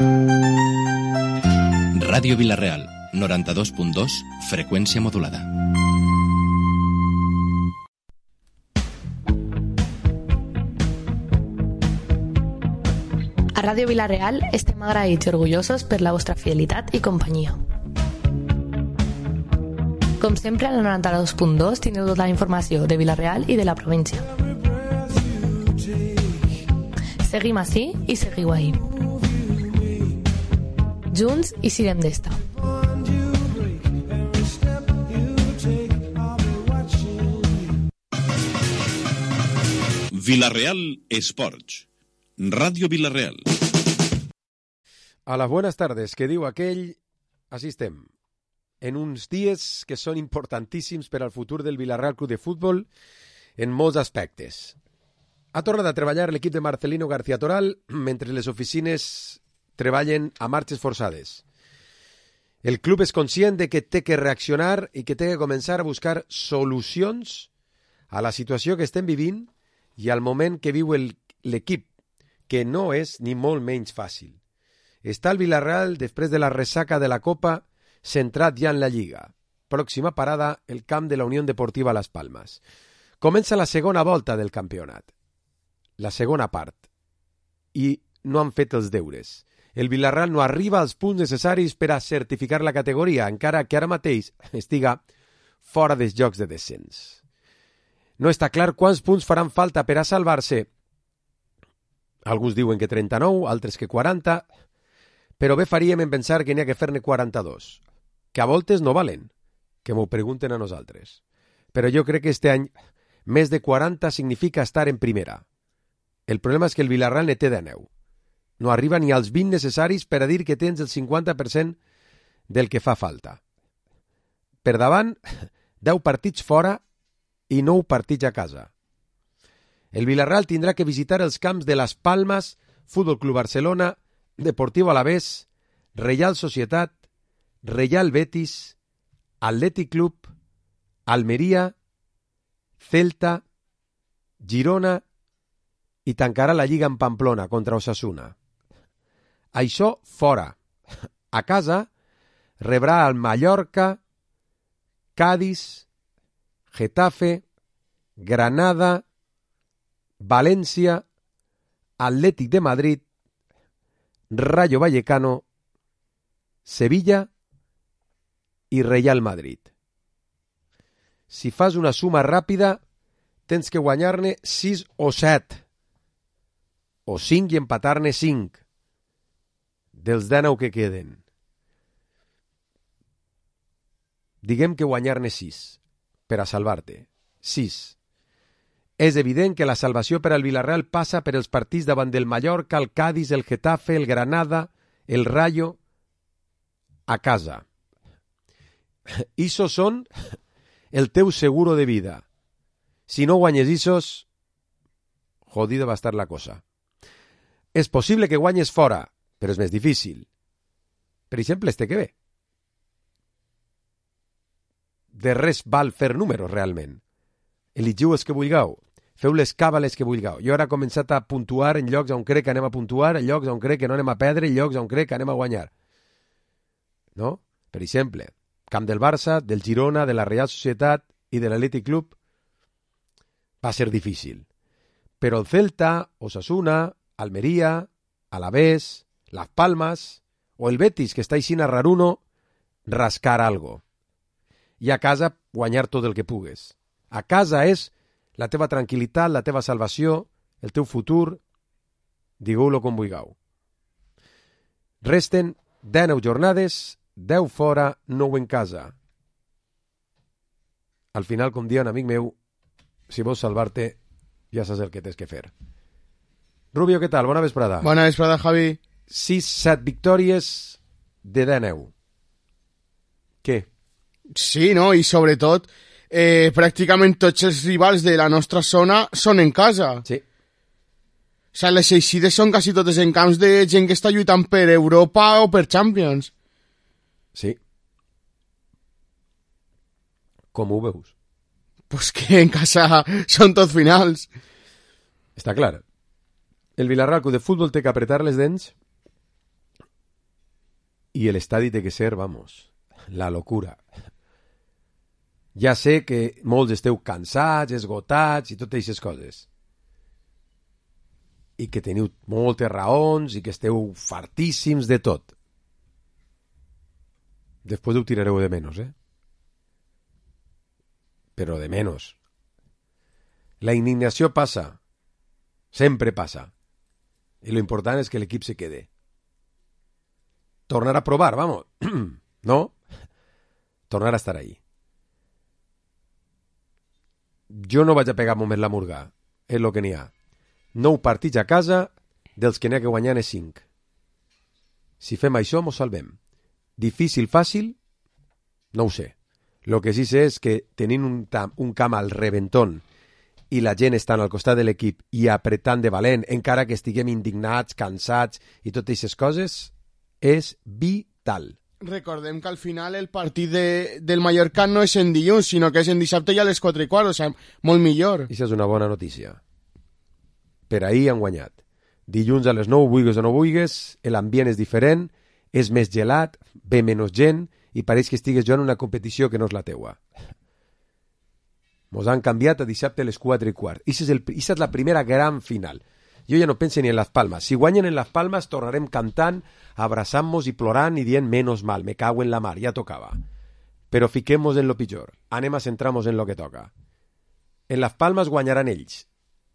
Ràdio Vila-real, 92.2, freqüència modulada. A Ràdio Vila-real estem agraïts i orgullosos per la vostra fidelitat i companyia. Com sempre, a la 92.2 teniu tota la informació de Vila-real i de la província. Seguim ací i seguiu ahí. Junts i sirem d'esta. Vila-real Esports. Ràdio Vila-real. A las buenas tardes, que diu aquell, així estem. En uns dies que són importantíssims per al futur del Vila-real Club de Futbol en molts aspectes. Ha tornat a treballar l'equip de Marcelino García Toral mentre les oficines treballen a marxes forçades. El club és conscient de que té que reaccionar i que té que començar a buscar solucions a la situació que estem vivint i al moment que viu l'equip, que no és ni molt menys fàcil. Està el Vila-real, després de la ressaca de la Copa, centrat ja en la Lliga. Pròxima parada, el camp de la Unió Deportiva Las Palmas. Comença la segona volta del campionat. La segona part. I no han fet els deures. El Vila-real no arriba als punts necessaris per a certificar la categoria, encara que ara mateix estiga fora dels jocs de descens. No està clar quants punts faran falta per a salvar-se. Alguns diuen que 39, altres que 40, però bé faríem en pensar que n'hi ha que fer-ne 42, que a voltes no valen, que m'ho pregunten a nosaltres. Però jo crec que este any més de 40 significa estar en primera. El problema és que el Vila-real ne té 19. No arriba ni als 20 necessaris per a dir que tens el 50% del que fa falta. Per davant, 10 partits fora i 9 partits a casa. El Vila-real tindrà que visitar els camps de Las Palmas, Fútbol Club Barcelona, Deportivo Alavés, Reial Societat, Real Betis, Athletic Club, Almeria, Celta, Girona i tancarà la Lliga en Pamplona contra Osasuna. Això fora. A casa rebrà el Mallorca, Cádiz, Getafe, Granada, València, Atlètic de Madrid, Rayo Vallecano, Sevilla i Real Madrid. Si fas una suma ràpida, tens que guanyar-ne 6 o 7, o 5 i empatar-ne 5, dels 19 que queden. Diguem que guanyar-ne 6, per a salvar-te. 6. És evident que la salvació per al Vila-real passa per els partits davant del Mallorca, el Cádiz, el Getafe, el Granada, el Rayo, a casa. Isos són el teu seguro de vida. Si no guanyes isos, jodida va estar la cosa. És possible que guanyes fora, però és més difícil. Per exemple, este que ve. De res val fer números, realment. Eligiu els que vulgueu. Feu les càbales que vulgueu. Jo ara he començat a puntuar en llocs on crec que anem a puntuar, en llocs on crec que no anem a perdre, en llocs on crec que anem a guanyar. No? Per exemple, camp del Barça, del Girona, de la Real Societat i de l'Athletic Club va ser difícil. Però el Celta, Osasuna, Almeria, Alavés, Las Palmas o el Betis, que està així a raruno, rascar algo. I a casa guanyar tot el que pugues. A casa és la teva tranquil·litat, la teva salvació, el teu futur, digueu-lo com vulgueu. Resten 19 jornades, 10 fora, 9 en casa. Al final, com dia un amic meu, si vols salvar-te, ja saps el que tens que fer. Rubio, què tal? Bona vesprada. Bona vesprada, Javi. 6-7 victòries de 19. Què? Sí, no? I sobretot, pràcticament tots els rivals de la nostra zona són en casa. Sí. O sigui, les eixides són quasi totes en camps de gent que està lluitant per Europa o per Champions. Sí. Com ho veus? Pues que en casa són tots finals. Està clar. El Vila-real Club de Futbol té que apretar les dents y el estadio té que ser, vamos, la locura. Ja sé que molts esteu cansats, esgotats i totes aquestes coses. I que teniu moltes raons i que esteu fartíssims de tot. Després ho tirareu de menos, Però de menos. La indignació passa. Sempre passa. I lo important és que l'equip se quede. Tornar a provar, vamos. ¿No? Tornar a estar ahí. Jo no vaig a pegar moment la murga. És el que n'hi ha. 9 partits a casa, dels que n'hi ha que guanyar és 5. Si fem això, mos salvem. Difícil, fàcil? No ho sé. Lo que sí sé és que tenint un camp al reventón i la gent estant al costat de l'equip i apretant de valent, encara que estiguem indignats, cansats i totes aquestes coses, és vital. Recordem que al final el partit del Mallorca no és en dilluns, sinó que és en dissabte i a les 4:15, o sigui, molt millor. Això és una bona notícia. Per ahir han guanyat. Dilluns a les 9, vulgues o no vulgues, l'ambient és diferent, és més gelat, ve menys gent i pareix que estigues jugant una competició que no és la teua. Mos han canviat a dissabte a les 4:15. Aquesta és la primera gran final. Jo ja no penso ni en Las Palmas. Si guanyen en Las Palmas, tornarem cantant, abraçant-nos i plorant i dient menos mal, me cago en la mar, ja tocava. Però fiquem-nos en lo pitjor. Anem a centrar-nos en lo que toca. En Las Palmas guanyaran ells.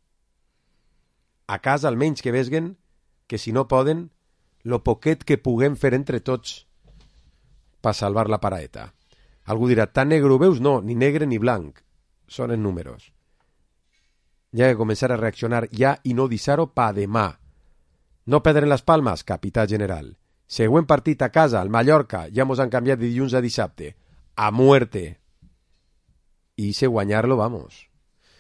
A casa, almenys que vesguen, que si no poden, lo poquet que puguem fer entre tots per salvar la paraeta. Algú dirà, tan negre ho veus? No, ni negre ni blanc. Són els números. Hi ha que començar a reaccionar ja i no deixar-ho pa demà. No perdre en les Palmes, capità general. Següent partit a casa, al Mallorca, ja mos han canviat de dilluns a dissabte. A muerte. I se guanyar-lo, vamos.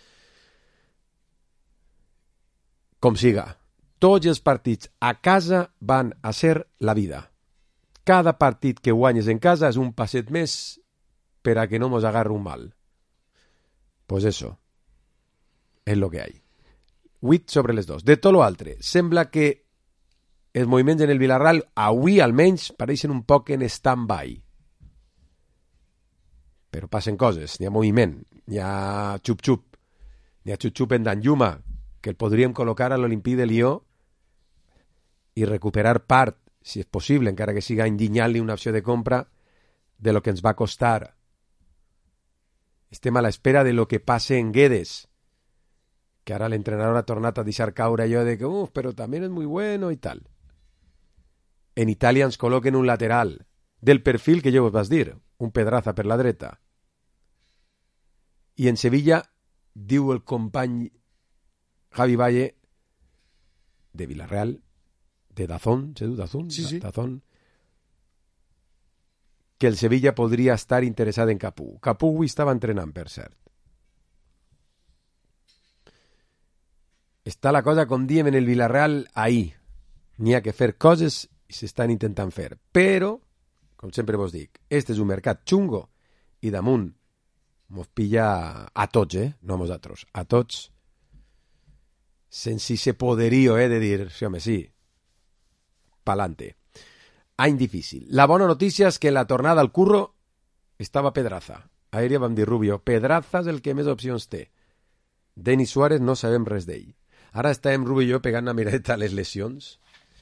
Com siga, tots els partits a casa van a ser la vida. Cada partit que guanyes en casa és un passet més per a que no mos agarre un mal. Pues eso. És lo que hay. 8 sobre les 2. De tot lo altre, sembla que els moviments en el Villarreal, avui almenys, pareixen un poc en stand-by. Però passen coses, n'hi ha moviment, n'hi ha xup-xup, n'hi ha xup-xup en Danjuma, que el podríem col·locar a l'Olimpí de Lió i recuperar part, si és possible, encara que siga indignant-li una opció de compra, de lo que ens va costar. Estem a l'espera de lo que passe en Guedes, que ara l'entrenador ha tornat a deixar caure allò de que, però també és molt bueno i tal. En Itàlia ens col·loquen un lateral, del perfil que jo vos vas dir, un Pedraza per la dreta. I en Sevilla, diu el company Javi Valle, de Villarreal, de Dazón, ¿se diu Dazón? Sí. Dazón, que el Sevilla podria estar interessat en Capú. Capú avui estava entrenant, per cert. Està la cosa, com diem en el Villarreal, ahí. N'hi ha que fer coses i s'estan intentant fer. Però, com sempre vos dic, este és un mercat xungo i damunt mos pilla a tots, no a nosaltres, a tots, sense ese poderío, de dir, sí, home, sí, pa'lante. Any difícil. La bona notícia és que en la tornada al curro estava Pedraza. Aèria vam dir Rubio. Pedraza és el que més opcions té. Denis Suárez no sabem res d'ell. Ara estàvem Rubio i jo pegant una miradeta a les lesions.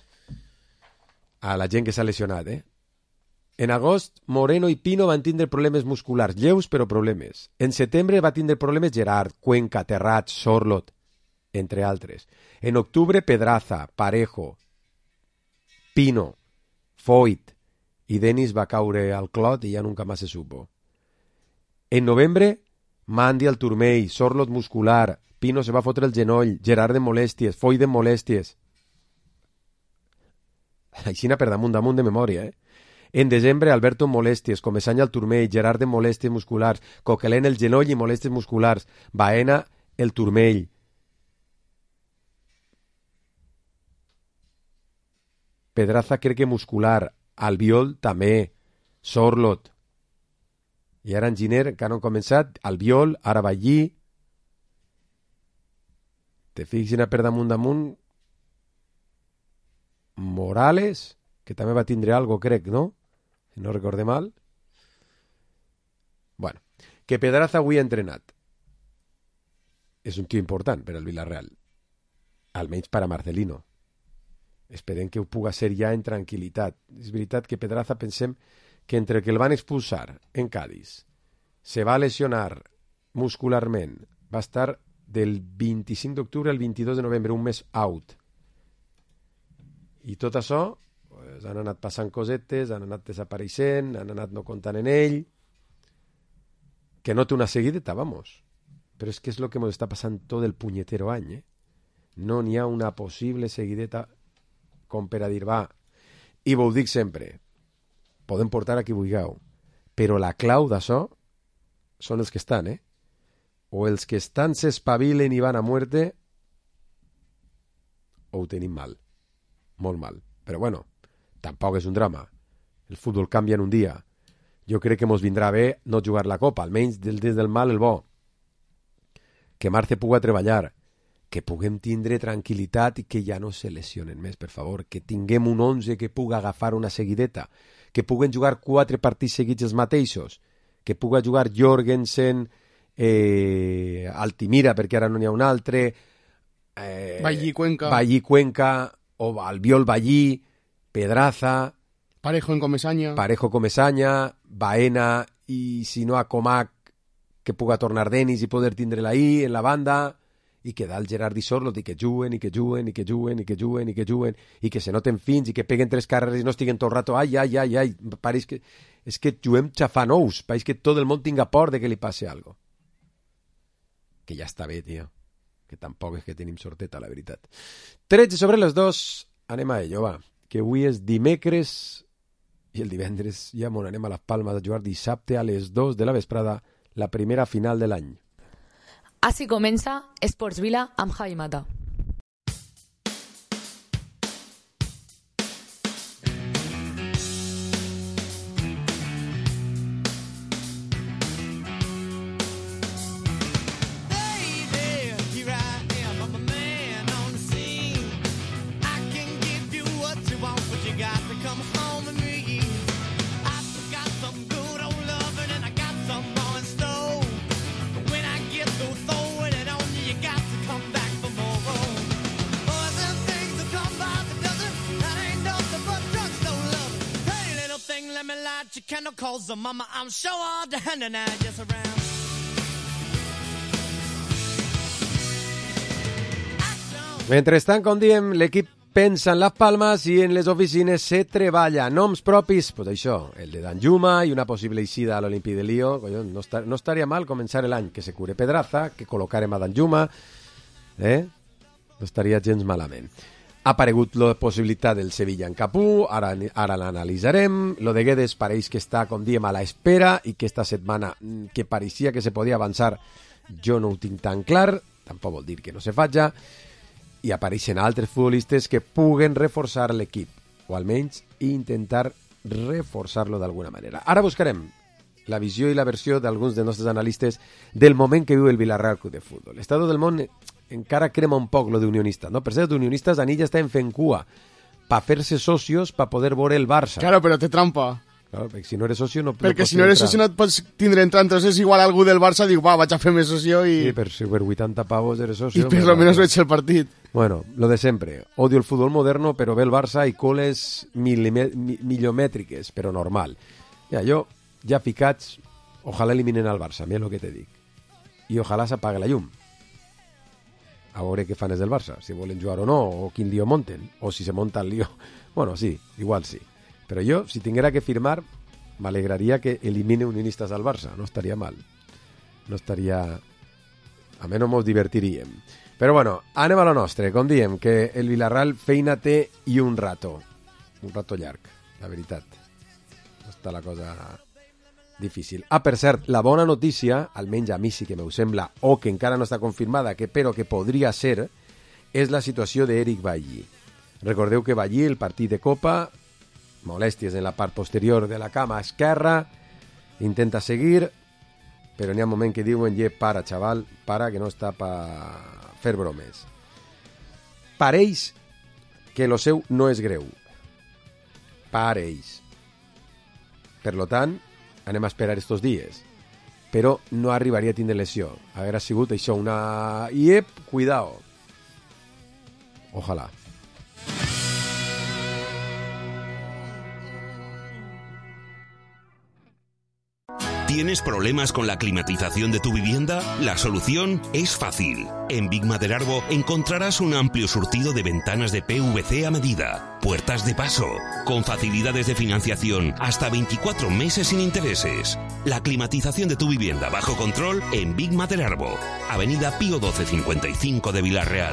A la gent que s'ha lesionat, En agost, Moreno i Pino van tindre problemes musculars, lleus però problemes. En setembre va tindre problemes Gerard, Cuenca, Terrat, Sorlot, entre altres. En octubre, Pedraza, Parejo, Pino, Foyt i Denis va caure al clot i ja nunca más se supo. En novembre, Mandi al turmell, Sorlot muscular, Pino se va fotre el genoll, Gerard de molèsties, Foyt de molèsties. Aixina per damunt de memòria, En desembre, Alberto en molèsties, Comesaña al turmell, Gerard de molèsties musculars, Coquelin el genoll i molèsties musculars, Baena el turmell. Pedraza crec que muscular, Albiol també, Sorlot. I ara en Giner, que no han començat, Albiol, ara va allí. Te fixin a per damunt. Morales, que també va tindre algo, crec, no? Si no recorde mal. Bueno, que Pedraza avui ha entrenat. És un tio important per al Villarreal. Almenys per a Marcelino. Esperem que ho puga ser ja en tranquil·litat. És veritat que Pedraza pensem que entre que el van expulsar en Cádiz, se va lesionar muscularment, va estar del 25 d'octubre al 22 de novembre, un mes out. I tot això, pues, han anat passant cosetes, han anat desapareixent, han anat no comptant en ell, que no té una seguideta, vamos. Però és que és el que ens està passant tot el punyetero any, No n'hi ha una possible seguideta com per a dir, va, i vos ho dic sempre, podem portar a qui vulgueu, però la clau d'això són els que estan, O els que estan s'espavilen i van a muerte, o ho tenim mal. Molt mal. Però bueno, tampoc és un drama. El futbol canvia en un dia. Jo crec que mos vindrà bé no jugar la Copa, almenys des del mal el bo. Que Marce puga treballar, que puguem tindre tranquil·litat i que ja no se lesionen més, per favor. Que tinguem un 11 que puga agafar una seguideta, que puguen jugar 4 partits seguits els mateixos, que puga jugar Jorgensen, Altimira, perquè ara no n'hi ha un altre, Ballí Cuenca, o Albiol Ballí, Pedraza, Parejo Comesaña, Baena, i si no a Comac, que puga tornar Denis i poder tindre-la ahí en la banda, i que dalt Gerard i Sorlot, i que juguen, i que se noten fins, i que peguen 3 carreres i no estiguen tot el rato, ai, pareix que és que juguem xafant ous, pareix que tot el món tinga por de que li passi algo. Que ja està bé, tio. Que tampoc és que tenim sorteta, la veritat. 13 sobre les 2, anem a ello, va. Que avui és dimecres i el divendres ja m'on anem a les Palmes a jugar dissabte a les 2 de la vesprada, la primera final de l'any. Així comença Esports Vila amb Javi Mata. Mama, I'm sure all the hand and I just around. Mentrestant, com diem, l'equip pensa en les Palmes i en les oficines se treballa. Noms propis, pues això, el de Danjuma i una possible eixida a l'Olímpic de Lió. No estaria mal començar l'any que se cure Pedraza, que col·locarem a Danjuma. No estaria gens malament. Ha aparegut la possibilitat del Sevilla en Capú, ara l'analitzarem. Lo de Guedes pareix que està, com diem, a l'espera i que esta setmana que pareixia que se podia avançar jo no ho tinc tan clar, tampoc vol dir que no se faci, i apareixen altres futbolistes que puguen reforçar l'equip, o almenys intentar reforçar-lo d'alguna manera. Ara buscarem la visió i la versió d'alguns dels nostres analistes del moment que viu el Villarreal Club de Futbol. L'estado del món encara crema un poc lo d'unionistes, no? Per ser d'unionistes, Anilla està fent cua per fer-se socios per poder veure el Barça. Claro, però té trampa. Claro, perquè si no eres socio no perquè si no eres socio no et pots tindre entrar, entonces igual algú del Barça diu, va, vaig a fer-me socio i... Sí, per 80 pavos eres socio. I per lo menos veig el partit. Bueno, lo de sempre. Odio el fútbol moderno, però ve el Barça i coles milomètriques, però normal. Ja, jo, ja ficats, ojalà eliminen al Barça, mira el que te dic. I ojalà s'apague la llum. A veure què fan els del Barça, si volen jugar o no, o quin lío monten, o si se monta el lío. Bueno, sí, igual sí. Però jo, si tinguera que firmar, m'alegraria que elimine unionistes al Barça. No estaria mal. No estaria... Almenys mos divertiríem. Però bueno, anem a lo nostre. Com diem, que el Villarreal feina té i un rato. Un rato llarg, la veritat. No està la cosa difícil. Ah, per cert, la bona notícia, almenys a mi sí que m'ho sembla, o que encara no està confirmada, però que podria ser, és la situació d'Eric Ballí. Recordeu que Ballí, el partit de Copa, molèsties en la part posterior de la cama esquerra, intenta seguir, però n'hi ha un moment que diuen, para, xaval, para, que no està per fer bromes. Pareix que lo seu no és greu. per ells. Per lo tant, anem a esperar estos dies. Però no arribaria a tindre lesió. Haguera sigut això una... Iep, cuidao. Ojalá. ¿Tienes problemas con la climatización de tu vivienda? La solución es fácil. En Big Maderarbo encontrarás un amplio surtido de ventanas de PVC a medida, puertas de paso, con facilidades de financiación hasta 24 meses sin intereses. La climatización de tu vivienda bajo control en Big Maderarbo, Avenida Pío 1255 de Vila-real.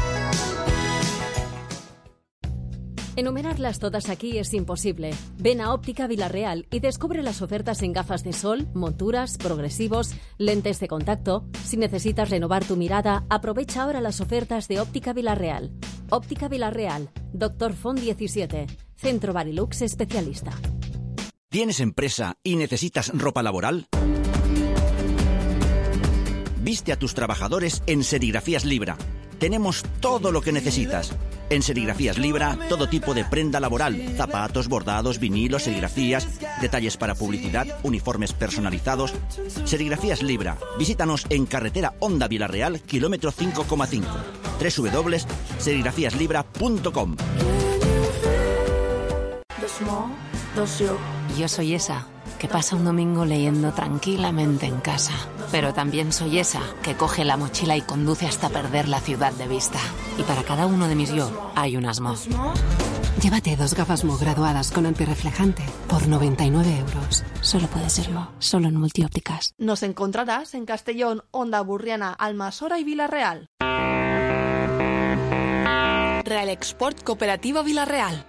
Enumerarlas todas aquí es imposible. Ven a Óptica Vila-real y descubre las ofertas en gafas de sol, monturas, progresivos, lentes de contacto. Si necesitas renovar tu mirada, aprovecha ahora las ofertas de Óptica Vila-real. Óptica Vila-real, Dr. Font 17, Centro Barilux especialista. ¿Tienes empresa y necesitas ropa laboral? Viste a tus trabajadores en Serigrafías Libra. Tenemos todo lo que necesitas. En Serigrafías Libra, todo tipo de prenda laboral, zapatos, bordados, vinilos, serigrafías, detalles para publicidad, uniformes personalizados. Serigrafías Libra. Visítanos en carretera Honda Vila-real, kilómetro 5,5. www.serigrafíaslibra.com. Yo soy esa que pasa un domingo leyendo tranquilamente en casa. Pero también soy esa que coge la mochila y conduce hasta perder la ciudad de vista. Y para cada uno de mis yo hay un Asmo. Llévate 2 gafas Mo graduadas con antirreflejante por 99 euros. Solo puede serlo, solo en Multiópticas. Nos encontrarás en Castellón, Honda Burriana, Almasora y Vila-real. Real Export Cooperativa Vila-real.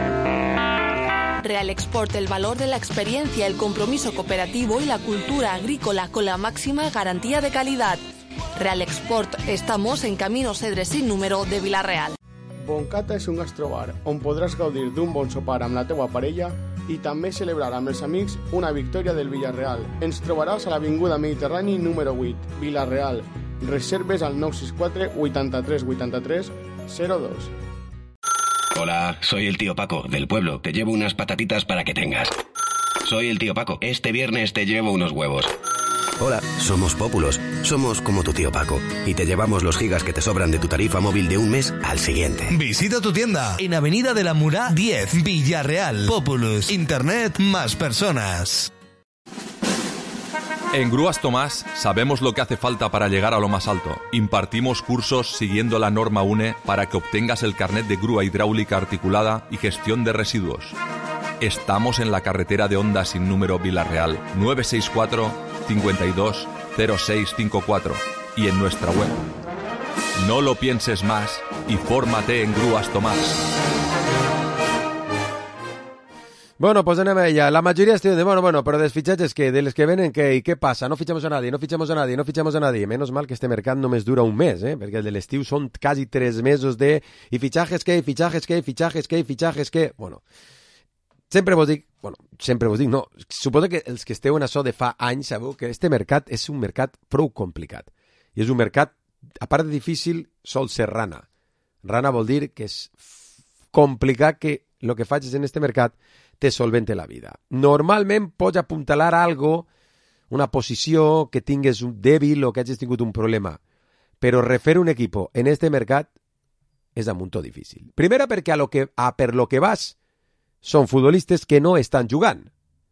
Real Export, el valor de la experiencia, el compromiso cooperativo y la cultura agrícola con la máxima garantía de calidad. Real Export, estamos en Camino Cedre sin número de Vila-real. Boncata és un gastrobar on podràs gaudir d'un bon sopar amb la teua parella i també celebrar amb els amics una victòria del Villarreal. Ens trobaràs a l'Avinguda Mediterrani número 8, Vila-real. Reserves al 964 83 83 02. Hola, soy el tío Paco, del pueblo. Te llevo unas patatitas para que tengas. Soy el tío Paco. Este viernes te llevo unos huevos. Hola, somos Pópulos. Somos como tu tío Paco. Y te llevamos los gigas que te sobran de tu tarifa móvil de un mes al siguiente. Visita tu tienda en Avenida de la Murá 10, Villarreal. Populus. Internet más personas. En Grúas Tomás sabemos lo que hace falta para llegar a lo más alto. Impartimos cursos siguiendo la norma UNE para que obtengas el carnet de grúa hidráulica articulada y gestión de residuos. Estamos en la carretera de Honda sin número Vila-real, 964 52 0654 y en nuestra web. No lo pienses más y fórmate en Grúas Tomás. Bueno, pues anem a ella. La majoria estem de, bueno, però dels fitxatges que, de les que venen, què? I què passa? No fitxamos a nadie, no fitxamos a nadie, no fitxamos a nadie. Menos mal que este mercat només dura un mes, perquè el de l'estiu són quasi 3 mesos de... I fitxajes què, fitxajes què, fitxajes què, fitxajes què... Bueno, sempre vos dic, no, suposo que els que esteu en això de fa anys sabeu que este mercat és un mercat prou complicat. I és un mercat, a part de difícil, sol ser rana. Rana vol dir que és complicat que el que facis en este mercat te solvente la vida. Normalment pots apuntalar algo, una posició que tingues un dèbil o que hagis tingut un problema, però refer un equip en este mercat és amunt difícil. Primera perquè per lo que vas són futbolistes que no estan jugant.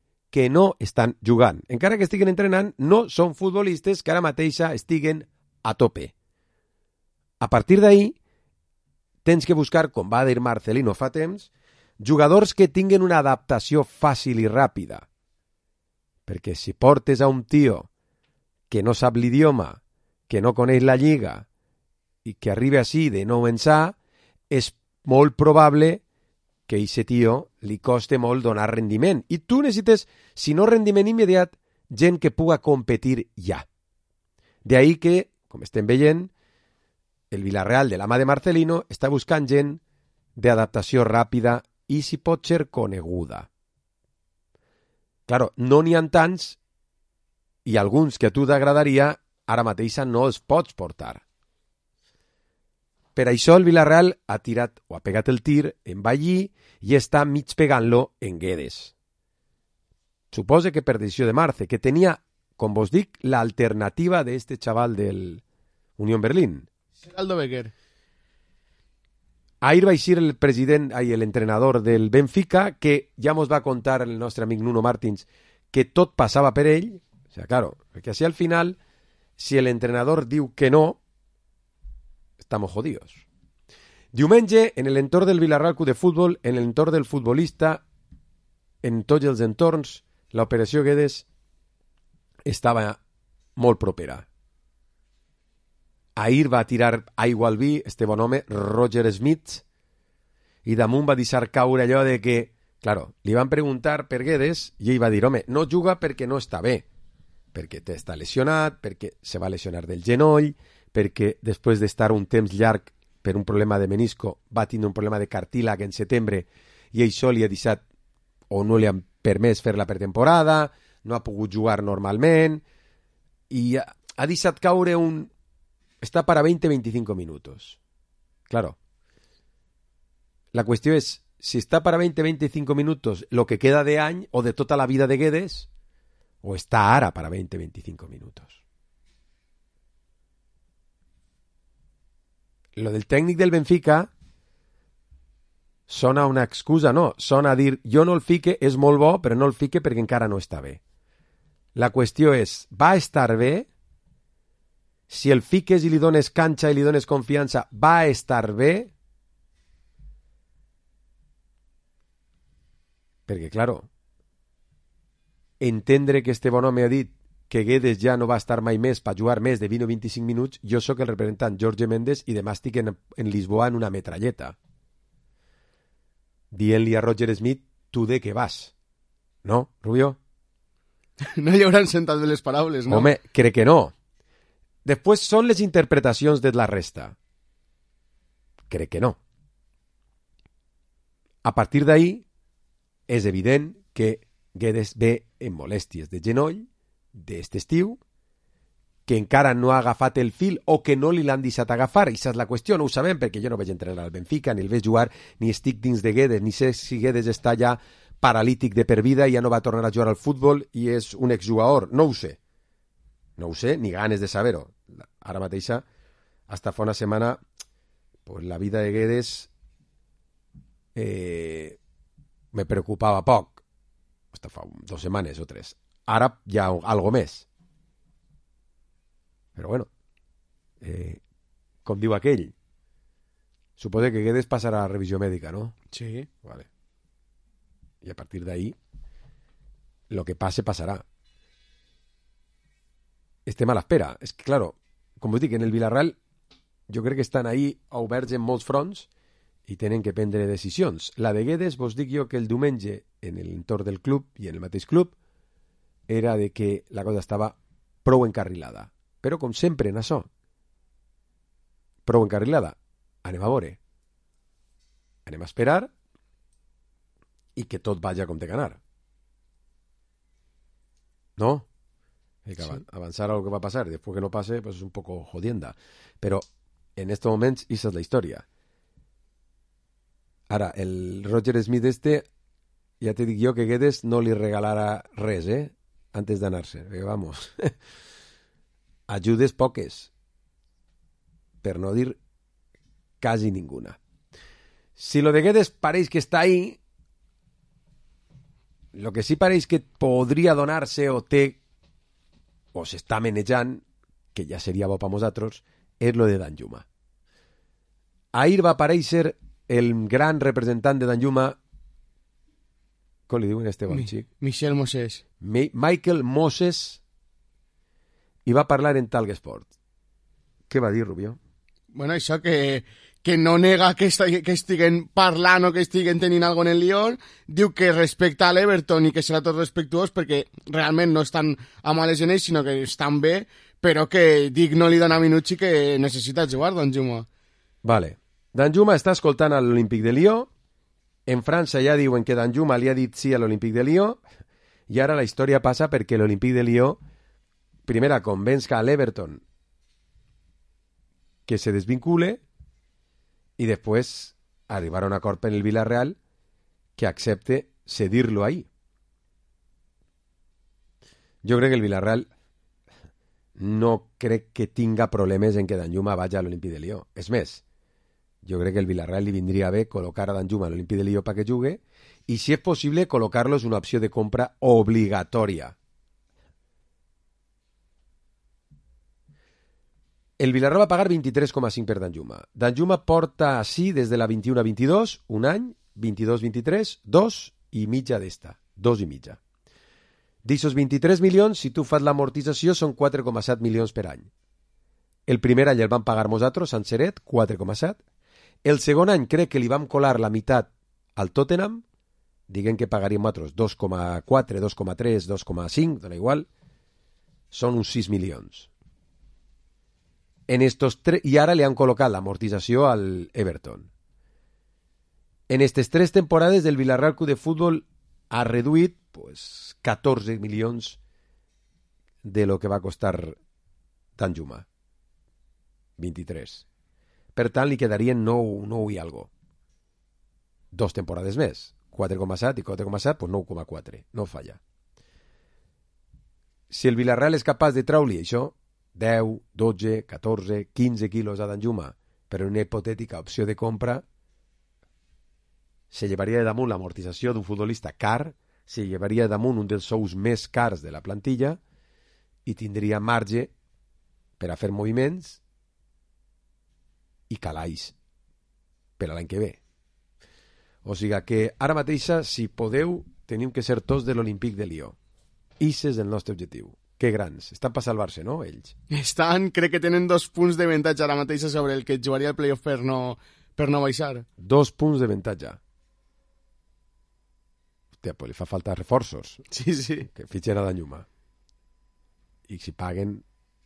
Encara que estiguen entrenant, no són futbolistes que ara mateixa estiguen a tope. A partir d'ahí, tens que buscar, com va dir Marcelino fa temps, jugadors que tinguen una adaptació fàcil i ràpida. Perquè si portes a un tio que no sap l'idioma, que no coneix la lliga i que arribi així de nou ençà, és molt probable que a aquest tio li costi molt donar rendiment. I tu necessites, si no rendiment immediat, gent que puga competir ja. D'ahí que, com estem veient, el Villarreal de la mà de Marcelino està buscant gent d'adaptació ràpida i si pot ser coneguda. Claro, no n'hi ha tants i alguns que a tu t'agradaria ara mateixa no els pots portar. Per això el Villarreal ha tirat o ha pegat el tir en Ballí i està mig pegant-lo en Guedes. Supose que per decisió de Marce, que tenia, com vos dic, l'alternativa d'este xaval del Unión Berlín. Geraldo Becker. Ahir va eixir el president, l'entrenador del Benfica, que ja mos va contar el nostre amic Nuno Martins que tot passava per ell. O sea, claro, que así al final, si el entrenador diu que no, estamos jodidos. Diumenge, en l'entorn del Villarreal Club de Futbol, en l'entorn del futbolista, en tots els entorns, l'operació Guedes estava molt propera. Ahir va tirar aigua al vi este bon home, Roger Smith, i damunt va deixar caure allò de que, claro, li van preguntar per Guedes i ell va dir, home, no juga perquè no està bé, perquè està lesionat, perquè se va lesionar del genoll, perquè després d'estar un temps llarg per un problema de menisco va tindre un problema de cartílag en setembre i això li ha deixat o no li han permès fer la pretemporada, no ha pogut jugar normalment i ha deixat caure un... Está para 20-25 minutos. Claro. La cuestión es, si está para 20-25 minutos lo que queda de any o de tota la vida de Guedes, o está ara para 20-25 minutos. Lo del tècnic del Benfica sona una excusa, no. Sona a dir, jo no el fique, és molt bo, però no el fique perquè encara no està bé. La qüestió és, va estar bé? Si el fiques i li dones canxa i li dones confiança, va estar bé? Perquè, claro, entendre que este bon home ha dit que Guedes ja no va estar mai més per jugar més de 20 o 25 minuts, jo sóc el representant Jorge Méndez i demà estic en Lisboa en una metralleta. Dient-li a Roger Smith, tu de què vas? No, Rubio? No hi hauran sentat de les paraules, no? Home, crec que no. Després són les interpretacions de la resta. Crec que no. A partir d'ahí, és evident que Guedes ve en molèsties de genoll d'este estiu, que encara no ha agafat el fil o que no li l'han deixat agafar. I és la qüestió, no ho sabem, perquè jo no vaig entrenar al Benfica, ni el veig jugar, ni estic dins de Guedes, ni sé si Guedes està ja paralític de per vida i ja no va tornar a jugar al futbol i és un exjugador. No ho sé. No ho sé, ni ganes de saber-ho. Ara mateixa, hasta fa una setmana, pues la vida de Guedes me preocupava poc. Hasta fa 2 setmanes o 3. Ara ja algo més. Però bueno, com diu aquell, suposo que Guedes passarà a revisió mèdica, no? Sí. Vale. I a partir d'ahí, lo que passe, passarà. Estem a l'espera. És que, claro, com us dic, en el Villarreal jo crec que estan ahí oberts en molts fronts i tenen que prendre decisions. La de Guedes, vos dic jo que el diumenge en l'entorn del club i en el mateix club era de que la cosa estava prou encarrilada. Però, com sempre, en això, prou encarrilada. Anem a veure. Anem a esperar i que tot vagi com té que anar. No? Sí. Avançar a lo que va a pasar, después que no pase, pues es un poco jodienda. Pero en estos momentos, esa es la historia. Ahora, el Roger Smith ya te digo yo que Guedes no li regalara res, antes d'anar-se. Vamos, ajudes poques, per no dir quasi ninguna. Si lo de Guedes pareix que està ahí, lo que sí pareix que podria donar-se o té o s'està manejant, que ja seria bo per nosaltres, és lo de Danjuma. Ahir va aparèixer el gran representant de Danjuma, com li diuen este bon xic? Michel Moses. Michael Moses, i va parlar en Talksport. Què va dir, Rubio? Bueno, això que no nega que estiguen parlant o que estiguen tenint algo en el Lyon, diu que respecta a l'Everton i que serà tot respectuós perquè realment no estan a males en ells, sinó que estan bé, però que dic no li dona minuts i que necessita jugar, Danjuma. Vale. Danjuma està escoltant a l'Olímpic de Lió, en França ja diuen que Danjuma li ha dit sí a l'Olímpic de Lió, i ara la història passa perquè l'Olímpic de Lió primera convença a l'Everton que se desvincule y después arribar a un acord en el Villarreal que accepte cedir-lo ahí. Jo crec que el Villarreal no crec que tinga problemes en que Danjuma vagi a l'Olímpic de Lió. És més, jo crec que el Villarreal li vindria bé col·locar a Danjuma a l'Olímpic de Lió perquè jugue i, si és possible, col·locar-lo és una opció de compra obligatòria. El Villarreal va pagar 23,5 per Danjuma. Danjuma porta així des de la 21-22, un any, 22-23, 2 i mitja d'esta. 2 i mitja. D'aixòs 23 milions, si tu fas l'amortització, són 4,7 milions per any. El primer any el vam pagar nosaltres, Sanseret, 4,7. El segon any crec que li vam colar la meitat al Tottenham, diguem que pagaríem nosaltres 2,4, 2,3, 2,5, dona igual, són uns 6 milions. En estos i ara li han col·locat l'amortització al Everton. En aquestes 3 temporades el Villarreal Club de Futbol ha reduït 14 milions de lo que va costar Danjuma. 23. Per tant, li quedarien 9 i algo. 2 temporades més. 4,7 i 4,7, pues 9,4. No falla. Si el Villarreal és capaç de treure-li això, 10, 12, 14, 15 quilos a Danjuma per una hipotètica opció de compra, se llevaria de damunt l'amortització d'un futbolista car, se llevaria de damunt un dels sous més cars de la plantilla i tindria marge per a fer moviments i calaix per a l'any que ve. O sigui que ara mateixa, si podeu, tenim que ser tots de l'Olímpic de Lió. Ix és el nostre objectiu. Que grans. Estan per salvar-se, no, ells? Estan, crec que tenen 2 punts de avantatge ara mateixa sobre el que jugaria el playoff per no baixar. 2 punts d'avantatge. Hòstia, pues li fa falta reforços. Sí, sí. Que fitxen a Danjuma. I si paguen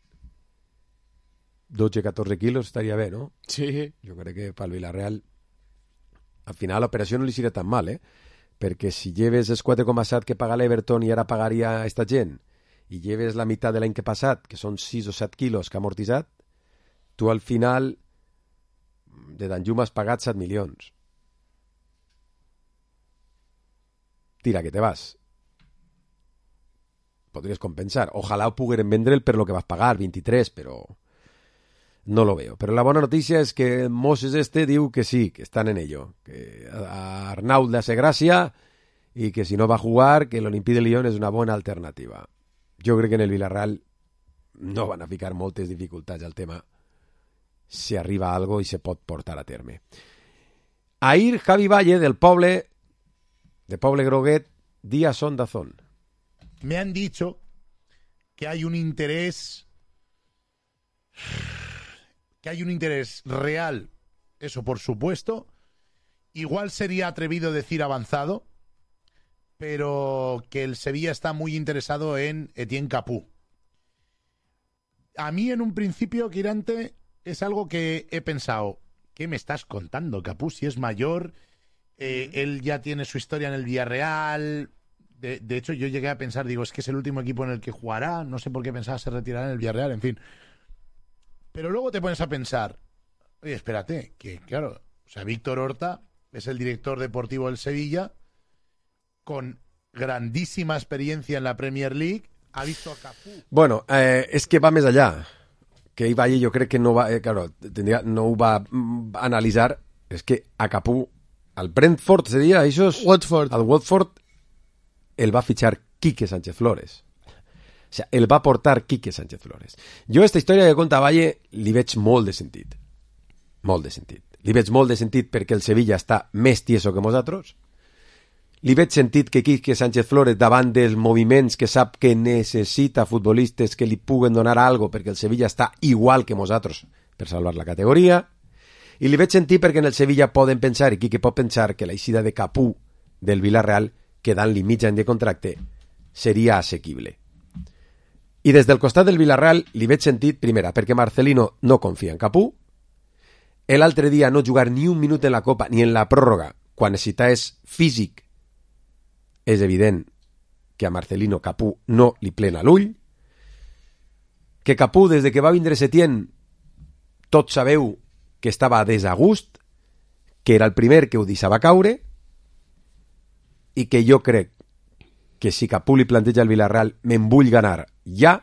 12-14 quilos estaria bé, no? Sí. Jo crec que pel Villarreal al final l'operació no li seria tan mal, perquè si lleves els 4,7 que paga l'Everton i ara pagaria esta gent i lleves la meitat de l'any que passat, que són 6 o 7 quilos que ha amortitzat, tu al final de Danjuma has pagat 7 milions. Tira, que te vas. Podries compensar. Ojalà ho pogueren vendre'l per lo que vas pagar, 23, però no lo veo. Pero la buena noticia es que Moses diu que sí, que están en ello, que a Arnaud le hace gracia y que si no va a jugar, que el Olympique de Lyon es una buena alternativa. Jo crec que en el Villarreal no van a ficar moltes dificultats al tema si arriba algo i se pot portar a terme. Ahir Javi Valle del Poble Groguet, dia Son Dazón. Me han dicho que hay un interés real, eso por supuesto, igual sería atrevido decir avanzado, pero que el Sevilla está muy interesado en Etienne Capoue. A mí en un principio, Quirante, es algo que he pensado, ¿qué me estás contando? Capoue si es mayor, él ya tiene su historia en el Villarreal. De hecho, yo llegué a pensar, digo, es que es el último equipo en el que jugará, no sé por qué pensaba se retirará en el Villarreal, en fin. Pero luego te pones a pensar, oye, espérate, que claro, o sea, Víctor Horta es el director deportivo del Sevilla, con grandísima experiencia en la Premier League, ha visto a Capoue. Bueno, és que va més allà. Que Iballe jo crec que no va... claro, no ho va analitzar. És que a Capoue, al Brentford, seria això? Watford. Al Watford, el va fitxar Quique Sánchez Flores. O sigui, el va portar Quique Sánchez Flores. Jo aquesta història que conta Valle li veig molt de sentit. Molt de sentit. Li veig molt de sentit perquè el Sevilla està més tieso que nosaltres. Li veig sentit que Quique Sánchez Flores, davant dels moviments que sap que necessita futbolistes que li puguen donar algo perquè el Sevilla està igual que nosaltres per salvar la categoria. I li veig sentit perquè en el Sevilla poden pensar, i Quique pot pensar, que la eixida de Capoue del Villarreal, quedant-li mig any de contracte, seria assequible. I des del costat del Villarreal li veig sentit, primera, perquè Marcelino no confia en Capoue, l'altre dia no jugar ni un minut en la Copa ni en la pròrroga, quan necessita és físic, és evident que a Marcelino Capoue no li plena l'ull, que Capoue, des de que va vindre Setién, tots sabeu que estava a desagust, que era el primer que ho deixava caure i que jo crec que si Capú li planteja el Villarreal me'n vull ganar ja,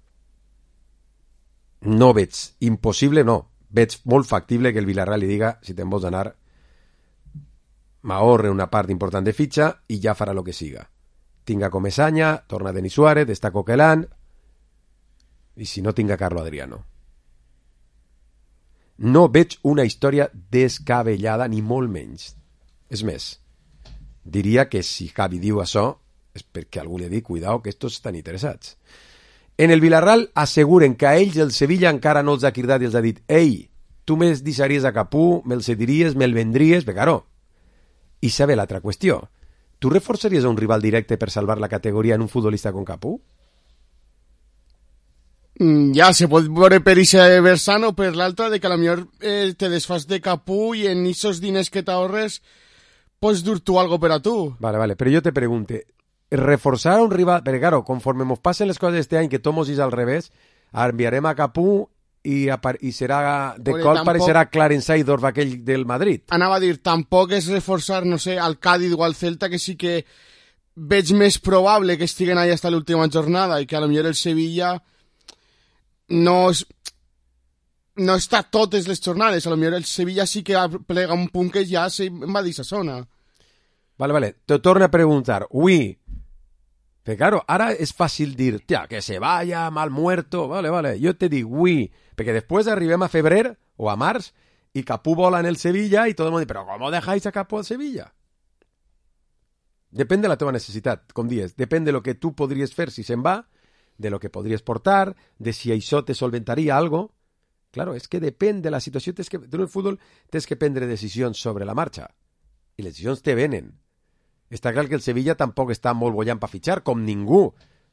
no veig impossible, no, veig molt factible que el Villarreal li diga si te'n vols anar m'ahorre una part important de fitxa i ja farà el que siga. Tinga Comesaña, torna Denis Suárez, està Coquelin i si no tinga Carlo Adriano. No veig una història descabellada ni molt menys. És més, diria que si Javi diu això és perquè algú li ha dit, cuidao, que estos estan interessats. En el Villarreal asseguren que a ells el Sevilla encara no els ha cridat i els ha dit ei, tu me'ls deixaries a Capú, me'l cediries, me'l vendries, bé, claro. I sabe l'altra qüestió. Tu reforçaries a un rival directe per salvar la categoria en un futbolista con Capú? Ja, se pot veure per aquest versant o per l'altra de que a la millor te desfas de Capú i en esos diners que t'ahorres pots dur tu algo per a tu. Vale, però jo te pregunte, reforçar a un rival... Perquè, claro, conforme nos passen les coses este any, que tomos és al revés, enviarem a Capú i serà de col parecerà Clarence Seedorf aquell del Madrid. Anava a dir, tampoc és reforçar, no sé, al Cádiz o al Celta, que sí que veig més probable que estiguen allà hasta l'última jornada i que a lo millor el Sevilla no està totes les jornades, a lo millor el Sevilla sí que plega un punt que ja se'n va dir sa zona. Vale, te torno a preguntar, ui, que claro, ara és fàcil dir, tia, que se vaya, mal muerto, vale, jo te dic, ui, perquè després arribem a febrer o a març i Capú vola en el Sevilla i tot el món diu, però com dejáis a Capú al Sevilla? Depèn de la teva necessitat, com dius, depèn de lo que tu podries fer si se'n va, de lo que podries portar, de si això te solventaria algo. Claro, és que depèn de la situació, tu en el futbol tens que prendre decisions sobre la marxa i les decisions te venen. Està clar que el Sevilla tampoc està molt bollant per fitxar, com ningú.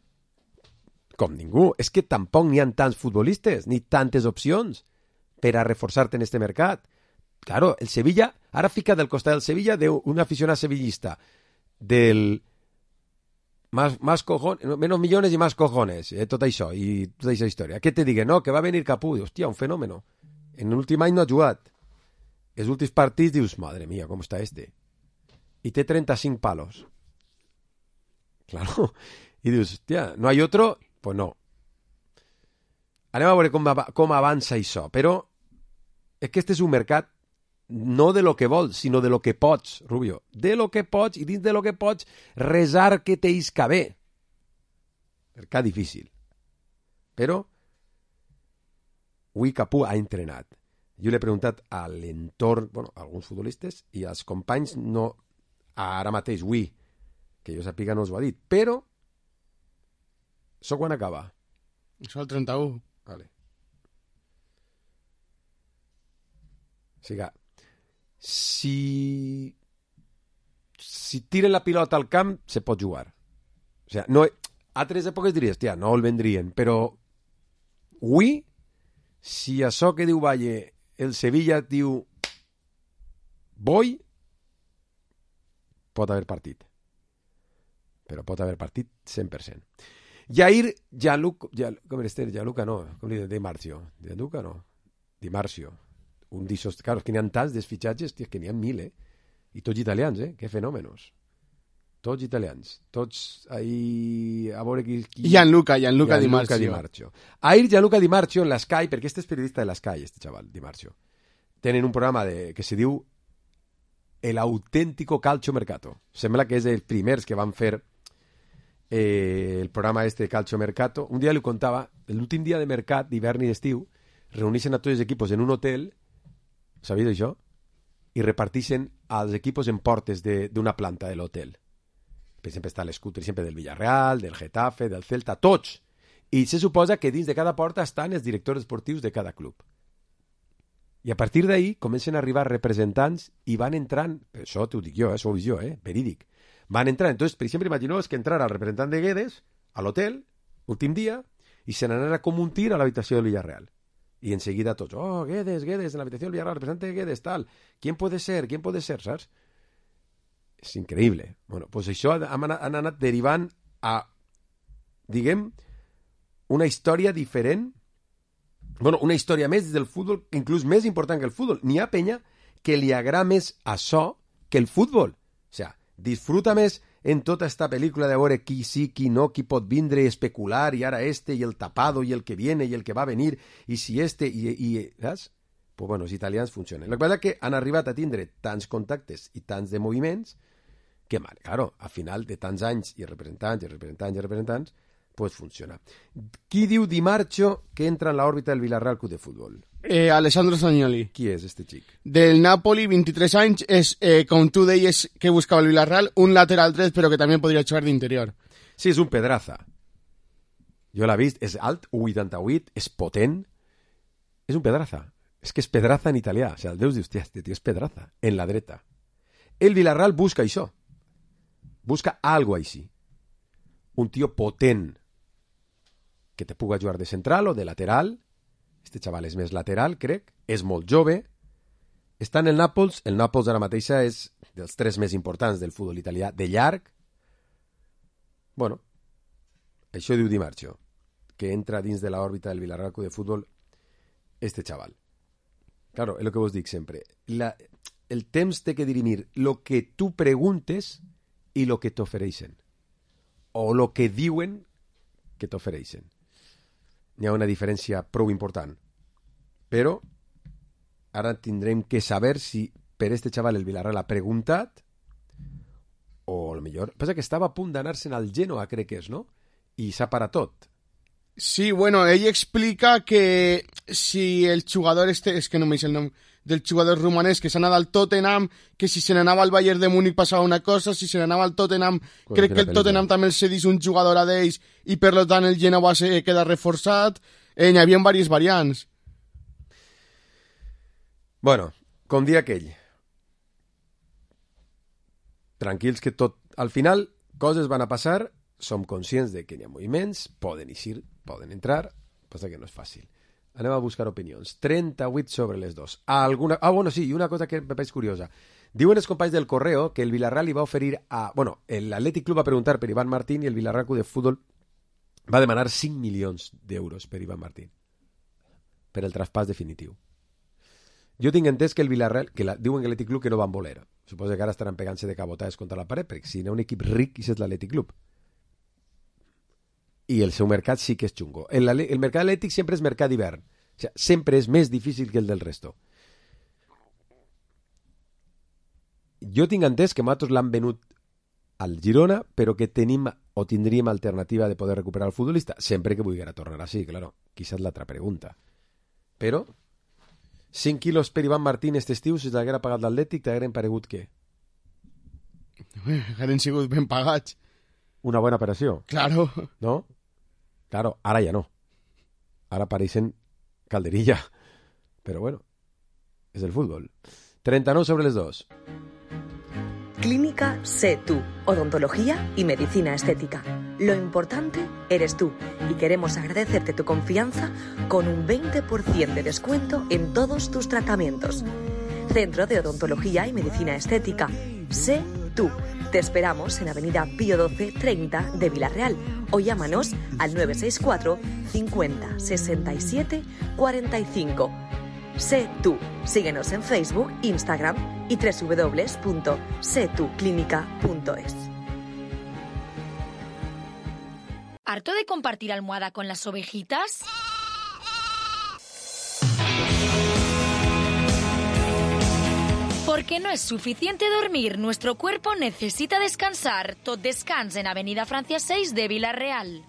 És que tampoc n'hi ha tants futbolistes, ni tantes opcions per a reforçar-te en este mercat. Claro, el Sevilla, ara fica del costat del Sevilla d'un aficionat sevillista, del más cojones, menos millones i más cojones, tot això, i tota aquesta història. Què te digui? No, que va venir Capú. Hòstia, un fenòmeno. En l'últim any no ha jugat. Els últims partits dius, madre mía, com està este? Y té 35 palos. Claro. I dius, hòstia, ¿no hay otro? Pues no. Anem a veure com avança això. Però és que este és un mercat no de lo que vols, sinó de lo que pots, Rubio. De lo que pots, i dins de lo que pots, resar que te isca bé. Mercat difícil. Però avui Capú ha entrenat. Jo l'he preguntat a l'entorn, a alguns futbolistes, i als companys no... Ara mateix, avui, que jo sàpiga no us ho ha dit, però això quan acaba? Això el 31. Vale. O sigui, si tiren la pilota al camp, se pot jugar. O sigui, no, altres èpoques diries, tia, no el vendrien, però avui, si això que diu Valle, el Sevilla diu voy, pot haver partit. Però pot haver partit 100%. Gianluca no, com li diu? Di Marzio. Un d'ixos, claro, que n'hi ha tants desfitxatges, que n'hi ha 1000, i tots italians, que fenòmenos. Tots italians. Tots ahí... A veure qui... Gianluca Di Marzio. Ahir Gianluca Di Marzio en la Sky, perquè este és periodista de la Sky, este chaval, Di Marzio. Tenen un programa que se diu El auténtico calcio mercato. Sembla que és els primers que van fer el programa este de calcio mercato. Un dia li contava, l'últim dia de mercat d'hivern i d'estiu, reuneixen a tots els equipos en un hotel, sabies això? I reparteixen als equipos en portes d'una planta de l'hotel. Per exemple, està l'escut, per exemple, del Villarreal, del Getafe, del Celta, tots. I se suposa que dins de cada porta estan els directors esportius de cada club. I a partir d'ahí comencen a arribar representants i van entrant, això t'ho dic jo, això ho dic jo, verídic, van entrar, entonces, per exemple, imagineu que entrara el representant de Guedes a l'hotel, últim dia, i se n'anara com un tir a l'habitació del Villarreal. Y enseguida tots, Guedes, en la habitación del Villarreal, representante de Guedes, tal, ¿quién puede ser, saps? És increïble. Bueno, pues això han anat derivant a, diguem, una història diferent, una història més del futbol, inclús més important que el futbol. N'hi ha penya que li agrada més açò que el futbol. O sigui, disfruta més en tota esta pel·lícula de veure qui sí, qui no, qui pot vindre i especular, i ara este, i el tapado, i el que viene, i el que va a venir, i si este, saps? Pues bueno, els italians funcionen. El que passa és que han arribat a tindre tants contactes i tants de moviments que, claro, al final de tants anys i representants, pues funciona. Qui diu Di Marcio que entra en l'òrbita del Villarreal Club de Futbol? Alessandro Sagnoli. Qui és este xic? Del Napoli, 23 anys, és, com tu deies que buscava el Villarreal, un lateral dret, però que també podria jugar d'interior. Sí, és un pedraza. Jo l'he vist, és alt, 1,88, és potent, és un pedraza. És que és pedraza en italià. O sigui, el veus i dius, este tio és pedraza, en la dreta. El Villarreal busca això. Busca algo així. Un tio potent que te puga jugar de central o de lateral. Este xaval és més lateral, crec. És molt jove. Està en el Nàpols. El Nàpols ara mateixa és dels 3 més importants del futbol italià de llarg. Bueno, això diu Di Marcio, que entra dins de l'òrbita del Villarreal Club de Futbol este xaval. Claro, és el que vos dic sempre. El temps té que dirimir lo que tu preguntes i lo que t'ofereixen. O lo que diuen que t'ofereixen. N'hi ha una diferència prou important. Però ara tindrem que saber si per este xaval el Villarreal ha preguntat o millor... Passa que estava a punt d'anar-se'n al Genoa, crec que és, no? I s'ha parat tot. Sí, bueno, ell explica que si el jugador és que no me dice el nom del jugador romanès, que s'ha anat al Tottenham, que si se n'anava al Bayern de Múnich passava una cosa, si se n'anava al Tottenham, crec que el Tottenham també el cedís un jugador a d'ells i per tant el Genoa se queda reforçat. N'hi havia diverses variants. Bueno, com dia aquell, tranquils que tot... Al final, coses van a passar, som conscients de que hi ha moviments, poden eixir, poden entrar, passa que no és fàcil. Anem a buscar opinions. 38 sobre les 2. Bueno, sí, i una cosa que me pareix curiosa. Diuen els companys del Correo que el Villarreal li va oferir a... Bueno, l'Atlètic Club va preguntar per Iván Martín i el Villarreal Club de Futbol va demanar 5 milions d'euros per Iván Martín. Per el traspàs definitiu. Jo tinc entès que el Villarreal... diuen que l'Atlètic Club que no van voler. Suposo que ara estaran pegant-se de cabotades contra la paret, perquè si hi ha un equip ric, és l'Atlètic Club. I el seu mercat sí que és xungo. El mercat atlètic sempre és mercat d'hivern. O sigui, sempre és més difícil que el del resto. Jo tinc entès que nosaltres l'han venut al Girona, però que tenim o tindríem alternativa de poder recuperar el futbolista, sempre que volguera tornar així, claro. Quizás l'altra pregunta. Però 5 quilos per Iván Martín este estiu, si t'haguera pagat l'Atlètic, t'hagueren paregut què? Hagueren sigut ben pagats. Una buena operació. Claro. ¿No? Claro, ara ja no. Ara pareixen calderilla. Però bueno, és el fútbol. 39 sobre les 2. Clínica Sé Tú, odontología y medicina estética. Lo importante eres tú y queremos agradecerte tu confianza con un 20% de descuento en todos tus tratamientos. Centro de Odontología y Medicina Estética. Sé Tú. Te esperamos en Avenida Pío 12 30 de Villarreal o llámanos al 964 50 67 45. Sé Tú. Síguenos en Facebook, Instagram y www.setuclínica.es. ¿Harto de compartir almohada con las ovejitas? Porque no es suficiente dormir, nuestro cuerpo necesita descansar. Tot Descans en Avenida Francia 6 de Villarreal.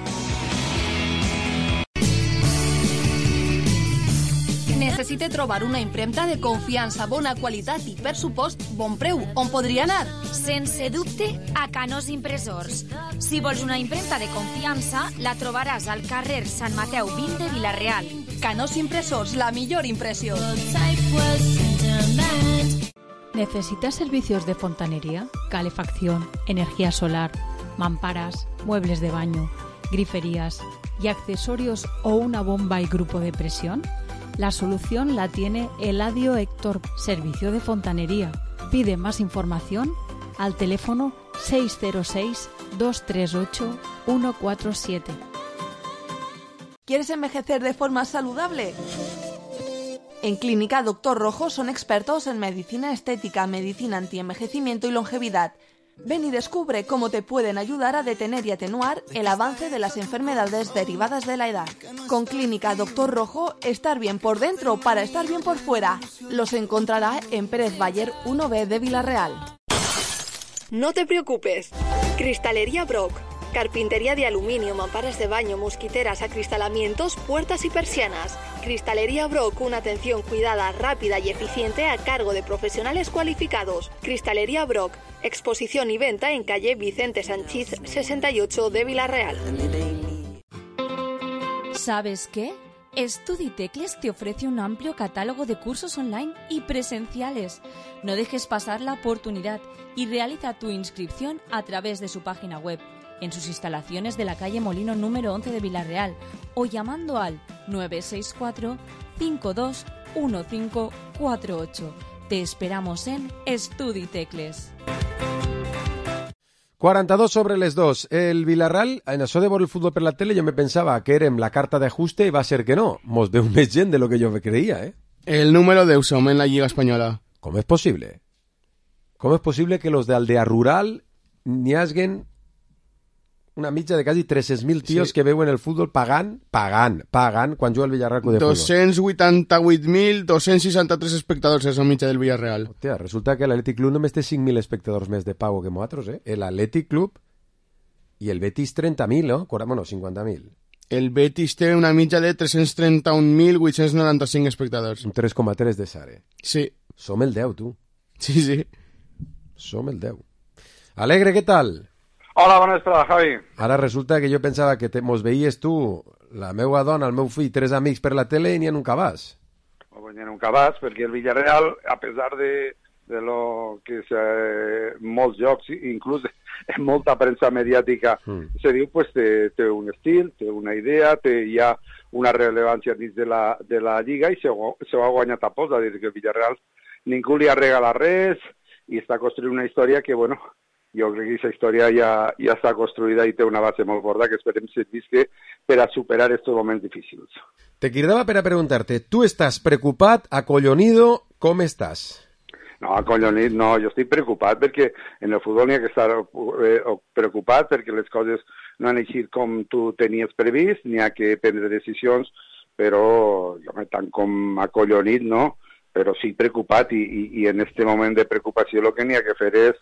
Necessite trobar una impremta de confiança, bona qualitat i, per supost, bon preu. On podria anar? Sense dubte, a Canós Impressors. Si vols una impremta de confiança, la trobaràs al carrer Sant Mateu 20 de Villarreal. Canós Impressors, la millor impressió. ¿Necesitas servicios de fontanería, calefacción, energía solar, mamparas, muebles de baño, griferías y accesorios o una bomba y grupo de presión? La solución la tiene Eladio Héctor, servicio de fontanería. Pide más información al teléfono 606-238-147. ¿Quieres envejecer de forma saludable? En Clínica Doctor Rojo son expertos en medicina estética, medicina antienvejecimiento y longevidad. Ven y descubre cómo te pueden ayudar a detener y atenuar el avance de las enfermedades derivadas de la edad. Con Clínica Doctor Rojo, estar bien por dentro para estar bien por fuera. Los encontrará en Pérez Bayer 1B de Villarreal. No te preocupes. Cristalería Brock. Carpintería de aluminio, mamparas de baño, mosquiteras, acristalamientos, puertas y persianas. Cristalería Brock, una atención cuidada, rápida y eficiente a cargo de profesionales cualificados. Cristalería Brock, exposición y venta en calle Vicente Sanchís 68 de Villarreal. ¿Sabes qué? StudiTecles te ofrece un amplio catálogo de cursos online y presenciales. No dejes pasar la oportunidad y realiza tu inscripción a través de su página web, en sus instalaciones de la calle Molino número 11 de Villarreal o llamando al 964 521548. Te esperamos en StudiTecles. 42 sobre les 2. El Villarreal, en això de veure el futbol per la tele, jo me pensava que érem la carta d'ajuste i va ser que no. Mos veu més gent de lo que jo me creia, eh? El número 10 som en la Lliga Espanyola. Com és possible? Com és possible que los de Aldea Rural n'hi haguen una mitja de quasi 300.000 tios que veuen el futbol pagant quan juga el Villarreal Club de Futbol? 288.263 espectadors és la mitja del Villarreal. Hòstia, resulta que l'Atlètic Club només té 5.000 espectadors més de pago que nosaltres, eh? L'Atlètic Club i el Betis 30.000, no? Bueno, 50.000. El Betis té una mitja de 331.895 espectadors. Un 3,3 de Sare. Sí. Som el 10, tu. Sí. Som el 10. Alegre, què tal? Hola, bona vesprada, Javi. Ara resulta que jo pensava que mos veies tu, la meua dona, el meu fill, 3 amics per la tele i n'hi ha un cabàs. N'hi ha un cabàs, perquè el Villarreal, a pesar de lo que molts jocs, inclús en molta premsa mediàtica, se diu, pues, té un estil, té una idea, hi ha una rellevància dins de la Lliga i se ho ha guanyat a pols, a dir que el Villarreal ningú li ha regalat res i està construint una història que, bueno, jo crec que aquesta història ja està construïda i té una base molt forta que esperem servisca per a superar estos moments difícils. Te cridava per a preguntar-te, tu estàs preocupat, acollonido, com estàs? No, acollonit no, jo estic preocupat perquè en el futbol n'hi ha que estar preocupat perquè les coses no han eixit com tu tenies previst, n'hi ha que prendre decisions, però jo tant com acollonit no, però sí preocupat i en aquest moment de preocupació el que n'hi ha que fer és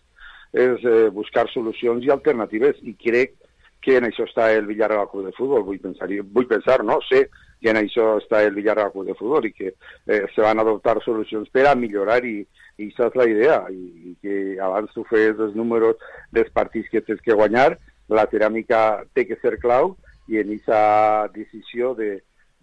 buscar solucions i alternatives i crec que en això està el Villarreal Club de Futbol, vull pensar, no? Sé que en això està el Villarreal Club de Futbol i que se van adoptar solucions per a millorar i aquesta és la idea i que abans tu fes els números dels partits que tens que guanyar, la ceràmica té que ser clau i en aquesta decisió de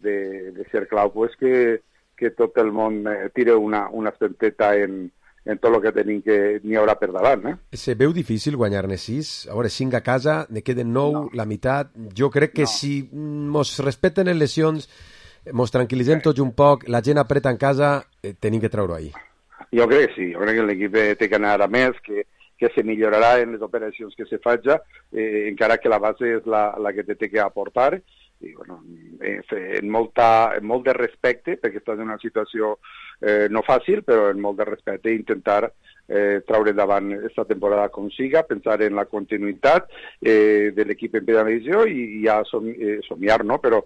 ser clau pues que tot el món tira una centeta en tot el que tenim que n'hi haurà per davant. Se veu difícil guanyar-ne 6? A veure, 5 a casa, ne queden 9, la meitat. Jo crec que si mos respecten les lesions, mos tranquil·litzem tots un poc, la gent apreta en casa, tenim que treure-ho ahí. Jo crec que sí, jo crec que l'equip té que anar a més, que se millorarà en les operacions que se faci, encara que la base és la que té que aportar, i bueno, en molt de respecte, perquè estàs en una situació no fàcil, però en molt de respecte intentar traure endavant aquesta temporada com siga, pensar en la continuïtat de l'equip en primera divisió i ja somiar, no? Però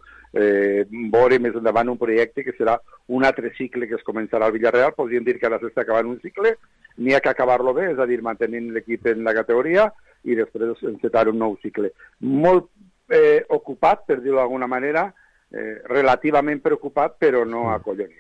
veure més endavant un projecte que serà un altre cicle que es començarà al Villarreal. Podríem dir que ara s'està acabant un cicle, n'hi ha que acabar-lo bé, és a dir, mantenint l'equip en la categoria i després encetar un nou cicle. Molt ocupat, per dir-ho d'alguna manera, relativament preocupat, però no acollonit.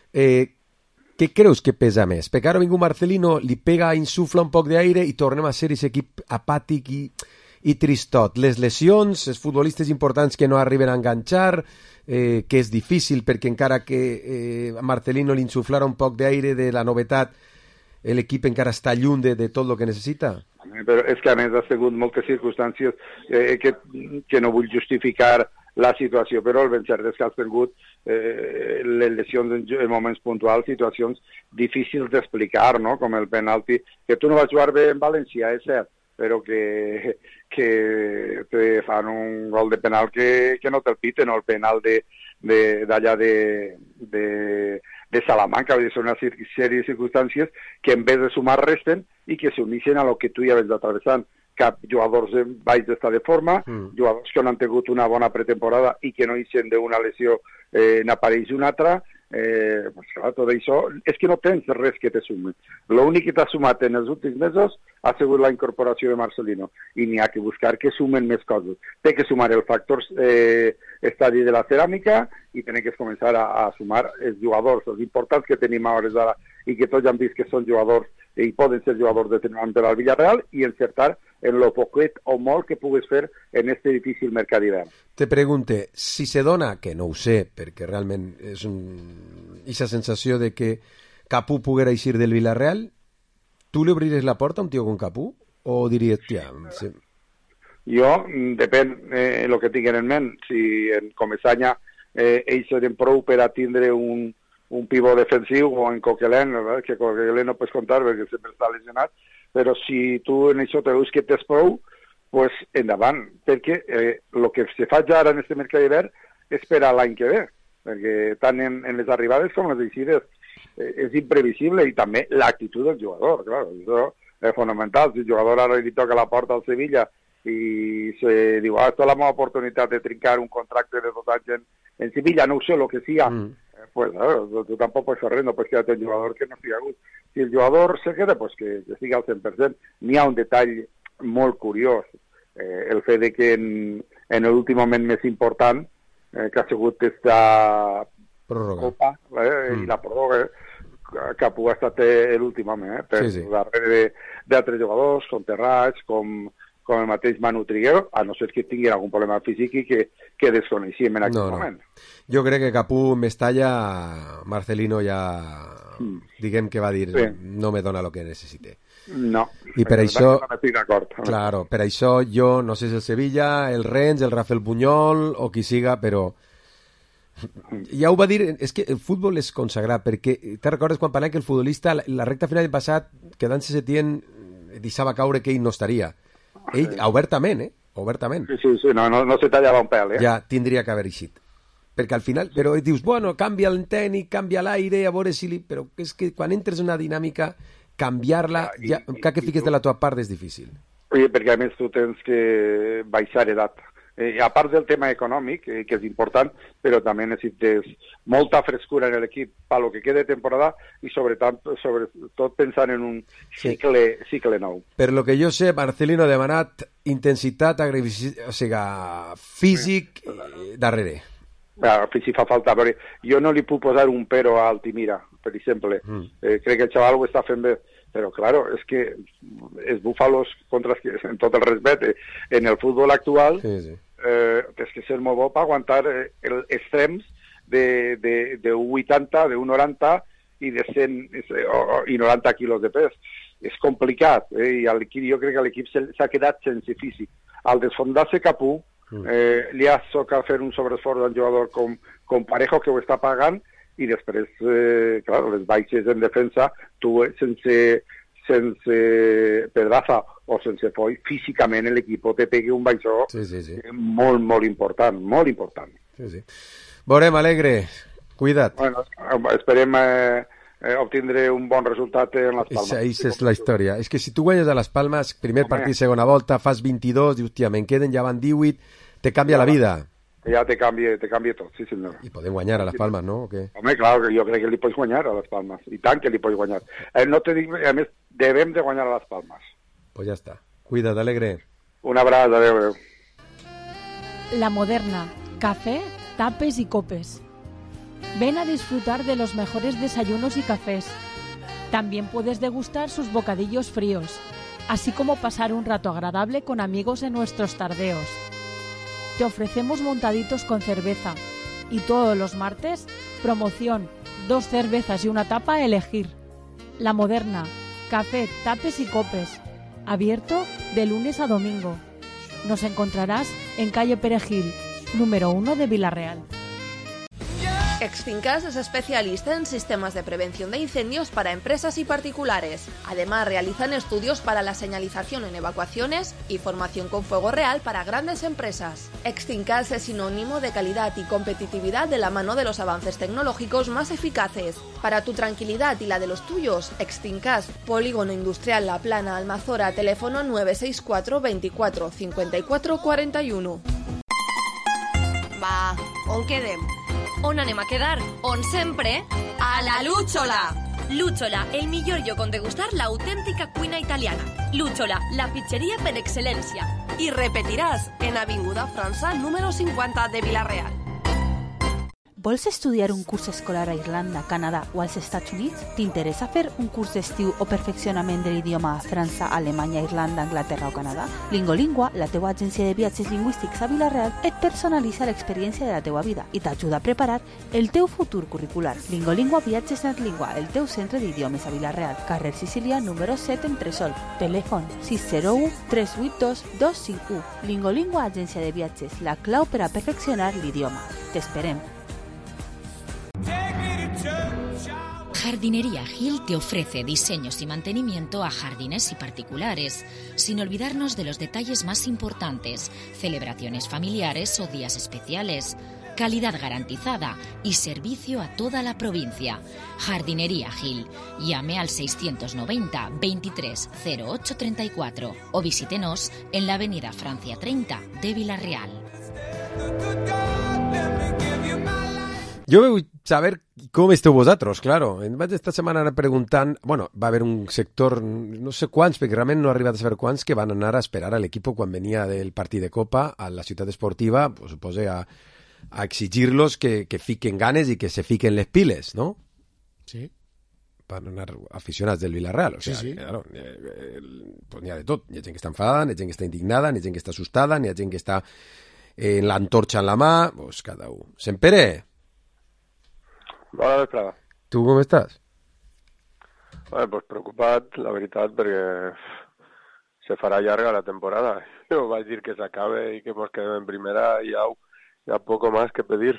Què creus que pesa més? Perquè ara vingut Marcelino, li pega, insufla un poc d'aire i tornem a ser aquest equip apàtic i tristot. Les lesions, els futbolistes importants que no arriben a enganxar, que és difícil perquè encara que a Marcelino li insuflara un poc d'aire de la novetat, l'equip encara està lluny de tot el que necessita? Però és que a més ha sigut moltes circumstàncies que no vull justificar la situació, però el ben cert és que has tingut les lesions en moments puntuals, situacions difícils d'explicar, no? Com el penalti, que tu no vas jugar bé en València, és cert, però que te fan un gol de penal que no te'l piten, o el penal d'allà de Salamanca. Son una serie de circumstàncies que en vez de sumar resten i que s'unixen a lo que tu ja vens atravessant. Cap jugadors baix d'estar de forma, jugadors que no han tingut una bona pretemporada i que no ixen d'una lesió n'apareix una altra. Pues clar, tot això és que no tens res que te sume. L'únic que t'ha sumat en els últims mesos ha sigut la incorporació de Marcelino i n'hi ha que buscar que sumen més coses. Té que sumar el factor estadi de la ceràmica i té que començar a sumar els jugadors, els importants que tenim a hores d'ara i que tots ja han vist que són jugadors i poden ser jugadors determinants del Villarreal i encertar en lo poquet o molt que pugues fer en este difícil mercat d'hivern. Te pregunte, si se dona, que no ho sé, perquè realment és aquesta sensació de que Capú poguera eixir del Villarreal, tu li obriries la porta a un tio com Capú? O diries, tia... Sí. Jo, depèn el que tinguin en ment. Si en Comesaña ells eren prou per a tindre un pivot defensiu o en Coquelin, que Coquelin no pots contar perquè sempre està lesionat, però si tu en això te veus que t'és prou, pues endavant, perquè el que se fa ja ara en aquest mercat d'hivern és per a l'any que ve, perquè tant en les arribades com les eixides és imprevisible i també l'actitud del jugador, clar, això és fonamental. Si el jugador ara li toca la porta al Sevilla i se diu, esta és la meva oportunitat de trincar un contracte de 2 anys en Sevilla, no ho sé, el que siga, pues tu tampoc pots fer res, no pots quedar-te un jugador que no estigui a gust. Si el jugador se queda, pues que estigui al 100%. N'hi ha un detall molt curiós, el fet de que en l'últim moment més important, que ha sigut esta Copa, i la pròrroga, Capú ha estat l'últim home, per darrere d'altres jugadors, com Terrats, com el mateix Manu Triguero, a no ser que tingui algun problema físic i que desconeixíem en aquell moment. Jo crec que Capú Mestalla, Marcelino ja, diguem que va dir, no me dona el que necessite. No, i per això, no estic d'acord. Claro, per això jo, no sé si el Sevilla, el Rennes, el Rafael Buñol o qui siga, però ja ho va dir, és que el futbol és consagrat, perquè te recordes quan parlàvem que el futbolista, la recta final del passat, quedant-se Setién, deixava caure que ell no estaria. Ell, obertament, obertament. Sí, no se tallava un pèl, Ja tindria que haver eixit. Perquè al final, però dius, bueno, canvia el tècnic, canvia l'aire, a veure si però és que quan entres en una dinàmica, canviar-la, ja, que fiques de la tua part és difícil. Oye, perquè a més tu tens que baixar edat. A part del tema econòmic, que és important, però també necessites molta frescura en l'equip per lo que queda de temporada i sobretot pensant en un cicle nou. Per lo que jo sé, Marcelino ha demanat intensitat, físic darrere. Si fa falta, però jo no li puc posar un pero a Altimira, per exemple. Crec que el xaval ho està fent bé, però claro, és que els búfalos, en tot el respecte, en el futbol actual, tens que ser molt bo per aguantar els extrems de 1,80, de 1,90 i de 90 quilos de pes. És complicat, i jo crec que l'equip s'ha quedat sense físic. Al desfondar-se Capú, li ha tocat fer un sobreesforç d'un jugador com Parejo, que ho està pagant, i després, clar, les baixes en defensa, tu sense Pedraza o sense Foy, físicament l'equip te pegui un baixó molt, molt important, molt important. Veurem, Alegre, cuida't. Bueno, esperem obtindre un bon resultat en Las Palmas. Això és la història. És que si tu guanyes a Las Palmas, primer partit, segona volta, fas 22, dius, tia, me'n queden, ja van 18, te canvia la vida. Ja te canvia tot, sí senyor. I podem guanyar a Las Palmas, no? Home, clar, jo crec que li pots guanyar a Las Palmas, i tant que li pots guanyar. No te dic, a més, devem de guanyar a Las Palmas. Pues ja està. Cuida't, Alegre. Un abraç, adeu. La Moderna, café, tapes y copes. Ven a disfrutar de los mejores desayunos y cafés. También puedes degustar sus bocadillos fríos, así como pasar un rato agradable con amigos en nuestros tardeos. Te ofrecemos montaditos con cerveza y todos los martes, promoción, 2 cervezas y una tapa a elegir. La Moderna, café, tapes y copes, abierto de lunes a domingo. Nos encontrarás en calle Perejil, número 1 de Villarreal. Extincas es especialista en sistemas de prevención de incendios para empresas y particulares. Además, realizan estudios para la señalización en evacuaciones y formación con fuego real para grandes empresas. Extincas es sinónimo de calidad y competitividad de la mano de los avances tecnológicos más eficaces. Para tu tranquilidad y la de los tuyos, Extincas, Polígono Industrial La Plana, Almazora, teléfono 964 24 54 41. Va, on quedem? On anem a quedar? On sempre? A la Lúchola! Lúchola, el millor lloc on degustar l'autèntica cuina italiana. Lúchola, la pizzeria per excel·lència. I repetiràs en Avinguda França, número 50 de Vila-real. Vols estudiar un curs escolar a Irlanda, Canadà o als Estats Units? T'interessa fer un curs d'estiu o perfeccionament de l'idioma a França, Alemanya, Irlanda, Anglaterra o Canadà? Lingolingua, la teua agència de viatges lingüístics a Vila-real, et personalitza l'experiència de la teua vida i t'ajuda a preparar el teu futur curricular. Lingolingua Viatges Netlingua, el teu centre d'idiomes a Vila-real, carrer Sicília, número 7, Entresol. Telèfon 601 382 251. Lingolingua Agència de Viatges, la clau per a perfeccionar l'idioma. T'esperem. Jardinería Gil te ofrece diseños y mantenimiento a jardines y particulares, sin olvidarnos de los detalles más importantes, celebraciones familiares o días especiales, calidad garantizada y servicio a toda la provincia. Jardinería Gil. Llame al 690 23 08 34 o visítenos en la avenida Francia 30 de Vila-real. Jo vull saber com esteu vosaltres, claro. Em vaig esta setmana anar preguntant... Bueno, va haver un sector, no sé quants, perquè realment no he arribat a saber quants, que van anar a esperar a l'equip quan venia del partit de Copa a la ciutat esportiva, pues, supose a exigir-los que fiquen ganes i que se fiquen les piles, ¿no? Sí. Van anar aficionats del Villarreal. O sea, sí. Claro, pues n'hi ha de tot. Hi ha gent que està enfadada, n'hi ha gent que està indignada, n'hi ha gent que està assustada, n'hi ha gent que està en l'antorxa en la mà, pues cada un. Sempere... Bona vesprada. Tu com estàs? Bueno, pues preocupat, la veritat, perquè se farà llarga la temporada. Jo vaig dir que s'acabe i que ens quedem en primera i hi ha poco más que pedir.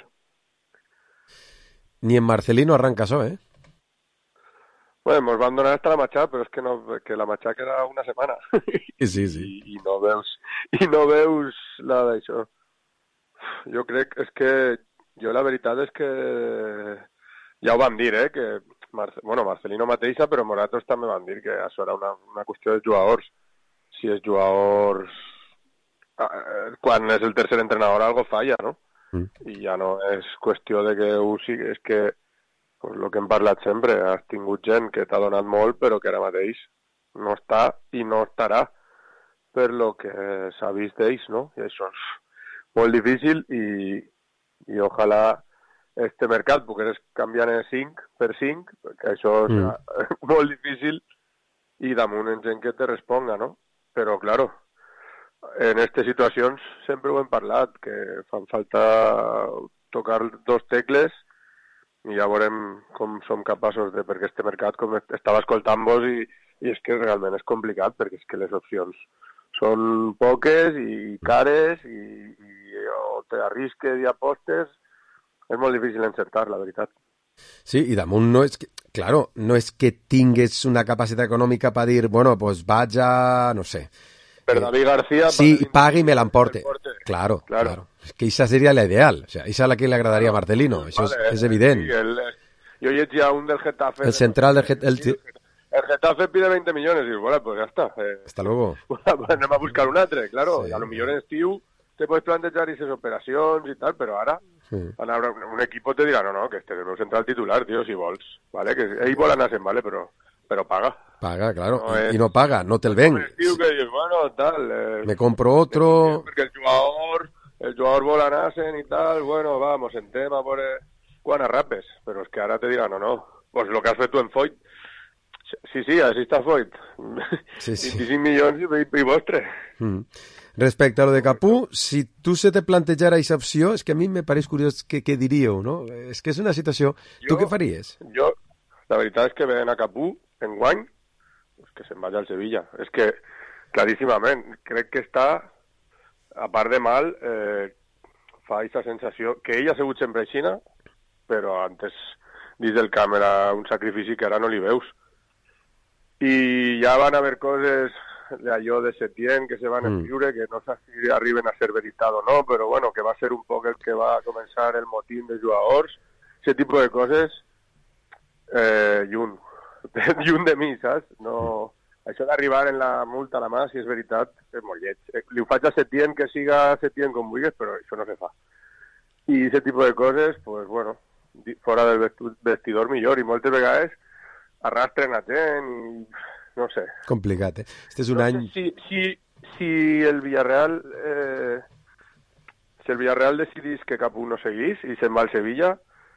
Ni en Marcelino arranca això, ¿eh? Bueno, ens van donar hasta la matxa, però és que la matxa queda una setmana. Sí. I no veus nada d'això. Jo crec, és que jo la veritat és que ja ho vam dir, que Marcelino mateixa, però Moratos també van dir que això era una qüestió de jugadors. Si els jugadors, quan és el tercer entrenador, algo falla, no? I ja no és qüestió de que ho sigui, és que pues, el que hem parlat sempre, has tingut gent que t'ha donat molt, però que ara mateix no està i no estarà per lo que s'ha vist d'ells, no? I això és molt difícil i ojalà este mercat pogués canviar en 5 per 5, perquè això és molt difícil i damunt en gent que te responga, no? Però, claro, en aquestes situacions sempre ho hem parlat, que fan falta tocar dos tecles i ja veurem com som capaços de... Perquè este mercat, com estava escoltant-vos, i és que realment és complicat, perquè és que les opcions són poques i cares i o t'arrisques i apostes. És molt difícil encertar, la veritat. Sí, i damunt no és que, claro, no és que tingues una capacitat econòmica per dir, bueno, pues vaig a, no sé... Per David García... Sí, i pagui i me l'emporte. Claro. És que això seria la ideal. O sea, això és la que li agradaria a Marcelino. Això és evident. Sí, jo llegia un del Getafe... El central del Getafe... El Getafe pide 20 millones y bueno, pues ya está. Hasta luego. Anem a buscar un altre, claro. Sí. A lo millor en estiu te puedes plantejar esas operacions i tal, però ara un equip te dirà, no, que este és el meu central titular, tío, si vols. Vale? Que ell vol anar-se'n, vale? Però paga. Paga, claro. No y no paga, no te'l venc. Estiu que dius, bueno, tal... Me compro otro... Perquè el jugador vol anar-se'n i tal, bueno, vamos, sentem a veure quan arrapes. Però és que ara te dirà, no, pues lo que has fet tu en Foyt. Sí, així està Foyt. Sí. 25 milions i vostre. Respecte a lo de Capú, si tu se te plantejara aquesta opció, és que a mi me pareix curiós què diríeu, no? És que és una situació... Tu què faries? Jo, la veritat és que veient a Capú, enguany, que se'n vagi al Sevilla. És que, claríssimament, crec que està, a part de mal, fa aquesta sensació que ell ha sigut sempre aixina, però antes dins del camp era un sacrifici que ara no li veus. I ja van haver coses d'allò de Setién que se van escriure, que no sé si arriben a ser veritat o no, però bueno, que va ser un poc el que va començar el motín de jugadors, aquest tipus de coses, lluny de mi, saps? No, això d'arribar en la multa a la mà, si és veritat, és molt lleig. Li ho faig a Setién, que siga Setién com vulguis, però això no se fa. I aquest tipus de coses, pues bueno, fora del vestidor millor, i moltes vegades arrastren a gent i no sé. Complicat, eh? Este és un any... Si el Villarreal decidís que cap un no seguís i se'n va al Sevilla,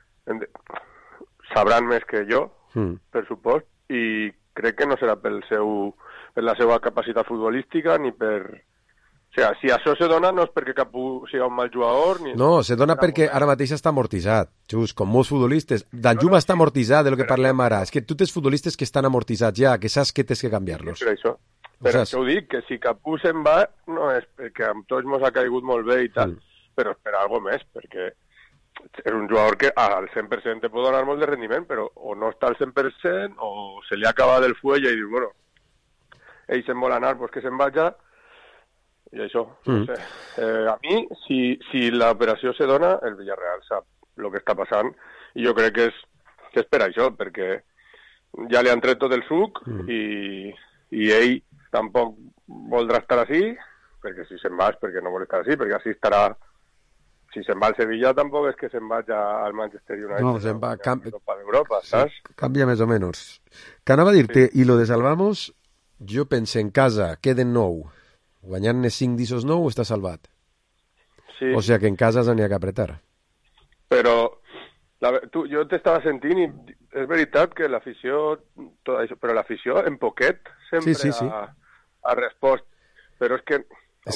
sabran més que jo, per supost, i crec que no serà per la seva capacitat futbolística ni per... O sigui, si això se dona no és perquè cap sigui un mal jugador... No, se dona perquè ara mateix està amortitzat, just, com molts futbolistes. Danjuma està amortitzat, de lo que parlem ara. És que tu tens futbolistes que estan amortitzats ja, que saps que tens que canviar-los. Per això ho dic, que si Capú se'n va, no és perquè amb tots mos ha caigut molt bé i tal, però és per alguna més, perquè és un jugador que al 100% te pot donar molt de rendiment, però o no està al 100% o se li ha acabat el fuelle i diu, bueno, ell se'n vol anar, pues que se'n vaja, i això, no sé. A mi, si l'operació se dona, el Villarreal sap el que està passant, i jo crec que és per això, perquè ja li han tret tot el suc, i ell tampoc voldrà estar així, perquè si se'n va és perquè no vol estar així, perquè així estarà... Si se'n va al Sevilla tampoc és que se'n vagi al Manchester United. No, se'n va... d'Europa, saps? Canvia més o menys. Que anava a dir-te, i lo de Salvamos, jo pense en casa, queden 9. Guanyant-ne 5 d'Isos 9 està salvat. Sí. O sigui que en casa n'hi ha que apretar. Però jo t'estava sentint i és veritat que l'afició, tot això, però l'afició en poquet sempre ha respost. Però és que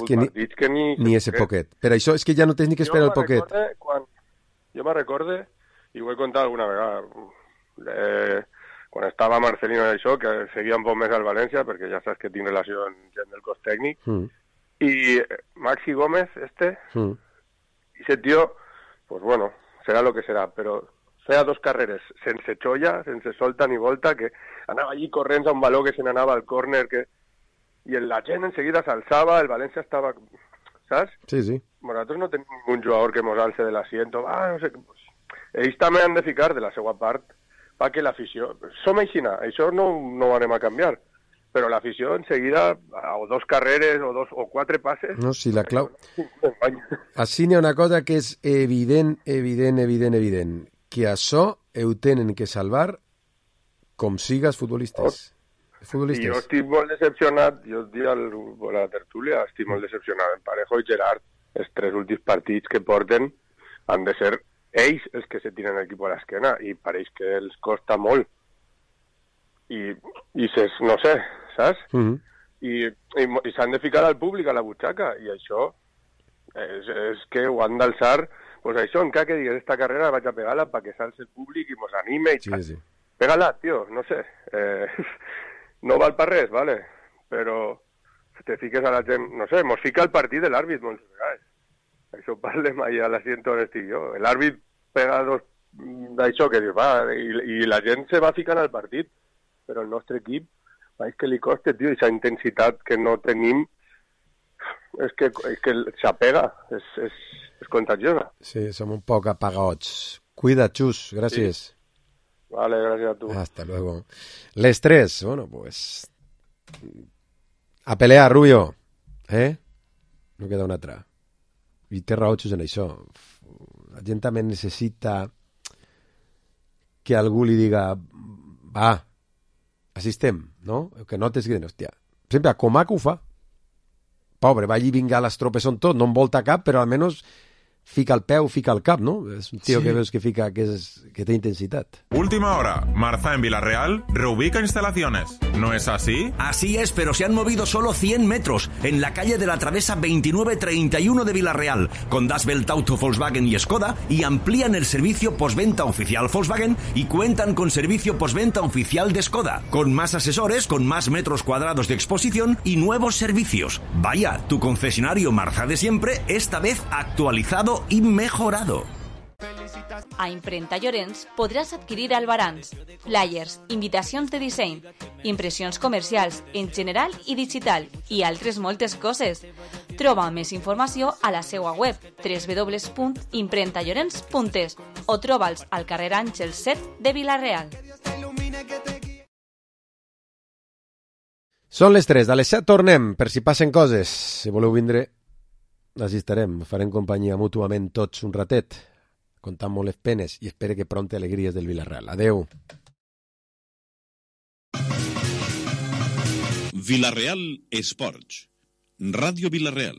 ni ese poquet. Per això és que ja no tens ni que esperar el poquet. Jo me'n recorde, i ho he contat alguna vegada, quan estava Marcelino i això, que seguia un poc més al València, perquè ja saps que tinc relació amb gent del cos tècnic, i Maxi Gómez, i ese tío, pues bueno, serà lo que serà, però feia 2 carreres sense xolla, sense solta ni volta, que anava allí corrents a un baló que se n'anava al córner, i la gent enseguida s'alçava, el València estava... Saps? Sí. Nosaltres no tenim ningún jugador que mos alce de l'asiento, no sé... Ells també han de ficar de la seva part que l'afició... Som aixina, això no ho anem a canviar, però l'afició en seguida, o 2 carreres, o 4 passes... No, sí, la clau... Així n'hi ha una cosa que és evident, que això ho tenen que salvar com sigues futbolistes. I jo estic molt decepcionat, jo et dic a la tertúlia, estic molt decepcionat en Parejo i Gerard, els 3 últims partits que porten han de ser ells els que se tiren l'equip a l'esquena i pareix que els costa molt i no sé, saps? I s'han de ficar al públic a la butxaca i això és que ho han d'alçar, pues això, encara que digues esta carrera vaig a pegar-la perquè s'alce el públic i mos anime i tal. Pega-la, tio, no sé, no val per res, vale? Però te fiques a la gent, no sé, mos fica el partit de l'àrbit moltes vegades. Això parlem allà a l'assiento on estic jo. L'àrbit pega 2 d'això que dius, i la gent se va ficant al partit, però el nostre equip, és que li costa, tio, aquesta intensitat que no tenim, és que s'apega, és contagiosa. Sí, som un poc apagaots. Cuida, Xus, gràcies. Sí. Vale, gracias a tu. Hasta luego. Les 3, bueno, pues... A pelear, Rubio. No queda una altra. I té raó, Xus, en això. La gent també necessita que algú li diga va, així estem, no? Que no t'esgren, hòstia. Per exemple, Comac ho fa. Pobre, va allí vinga les tropes on tot, no en volta cap, però almenys fica el peu, fica el cap, ¿no? Es un tío que ves que fica, que tiene intensidad. Última hora. Marza en Villarreal reubica instalaciones. ¿No es así? Así es, pero se han movido solo 100 metros en la calle de la Travesa 2931 de Villarreal, con Das Welt Auto Volkswagen y Skoda, y amplían el servicio postventa oficial Volkswagen y cuentan con servicio postventa oficial de Skoda, con más asesores, con más metros cuadrados de exposición y nuevos servicios. Vaya, tu concesionario Marza de siempre, esta vez actualizado y mejorado. A Imprenta Llorenç podràs adquirir albarans, flyers, invitacions de disseny, impressions comercials en general i digital i altres moltes coses. Troba més informació a la seva web www.imprentallorenç.es o troba'ls al carrer Àngels 7 de Vila-real. Són les 3, a les 7 tornem, per si passen coses. Si voleu vindre, així estarem. Farem companyia mútuament tots un ratet, contant molt les penes i espero que pronte alegries del Villarreal. Adeu. Villarreal Esports. Ràdio Villarreal.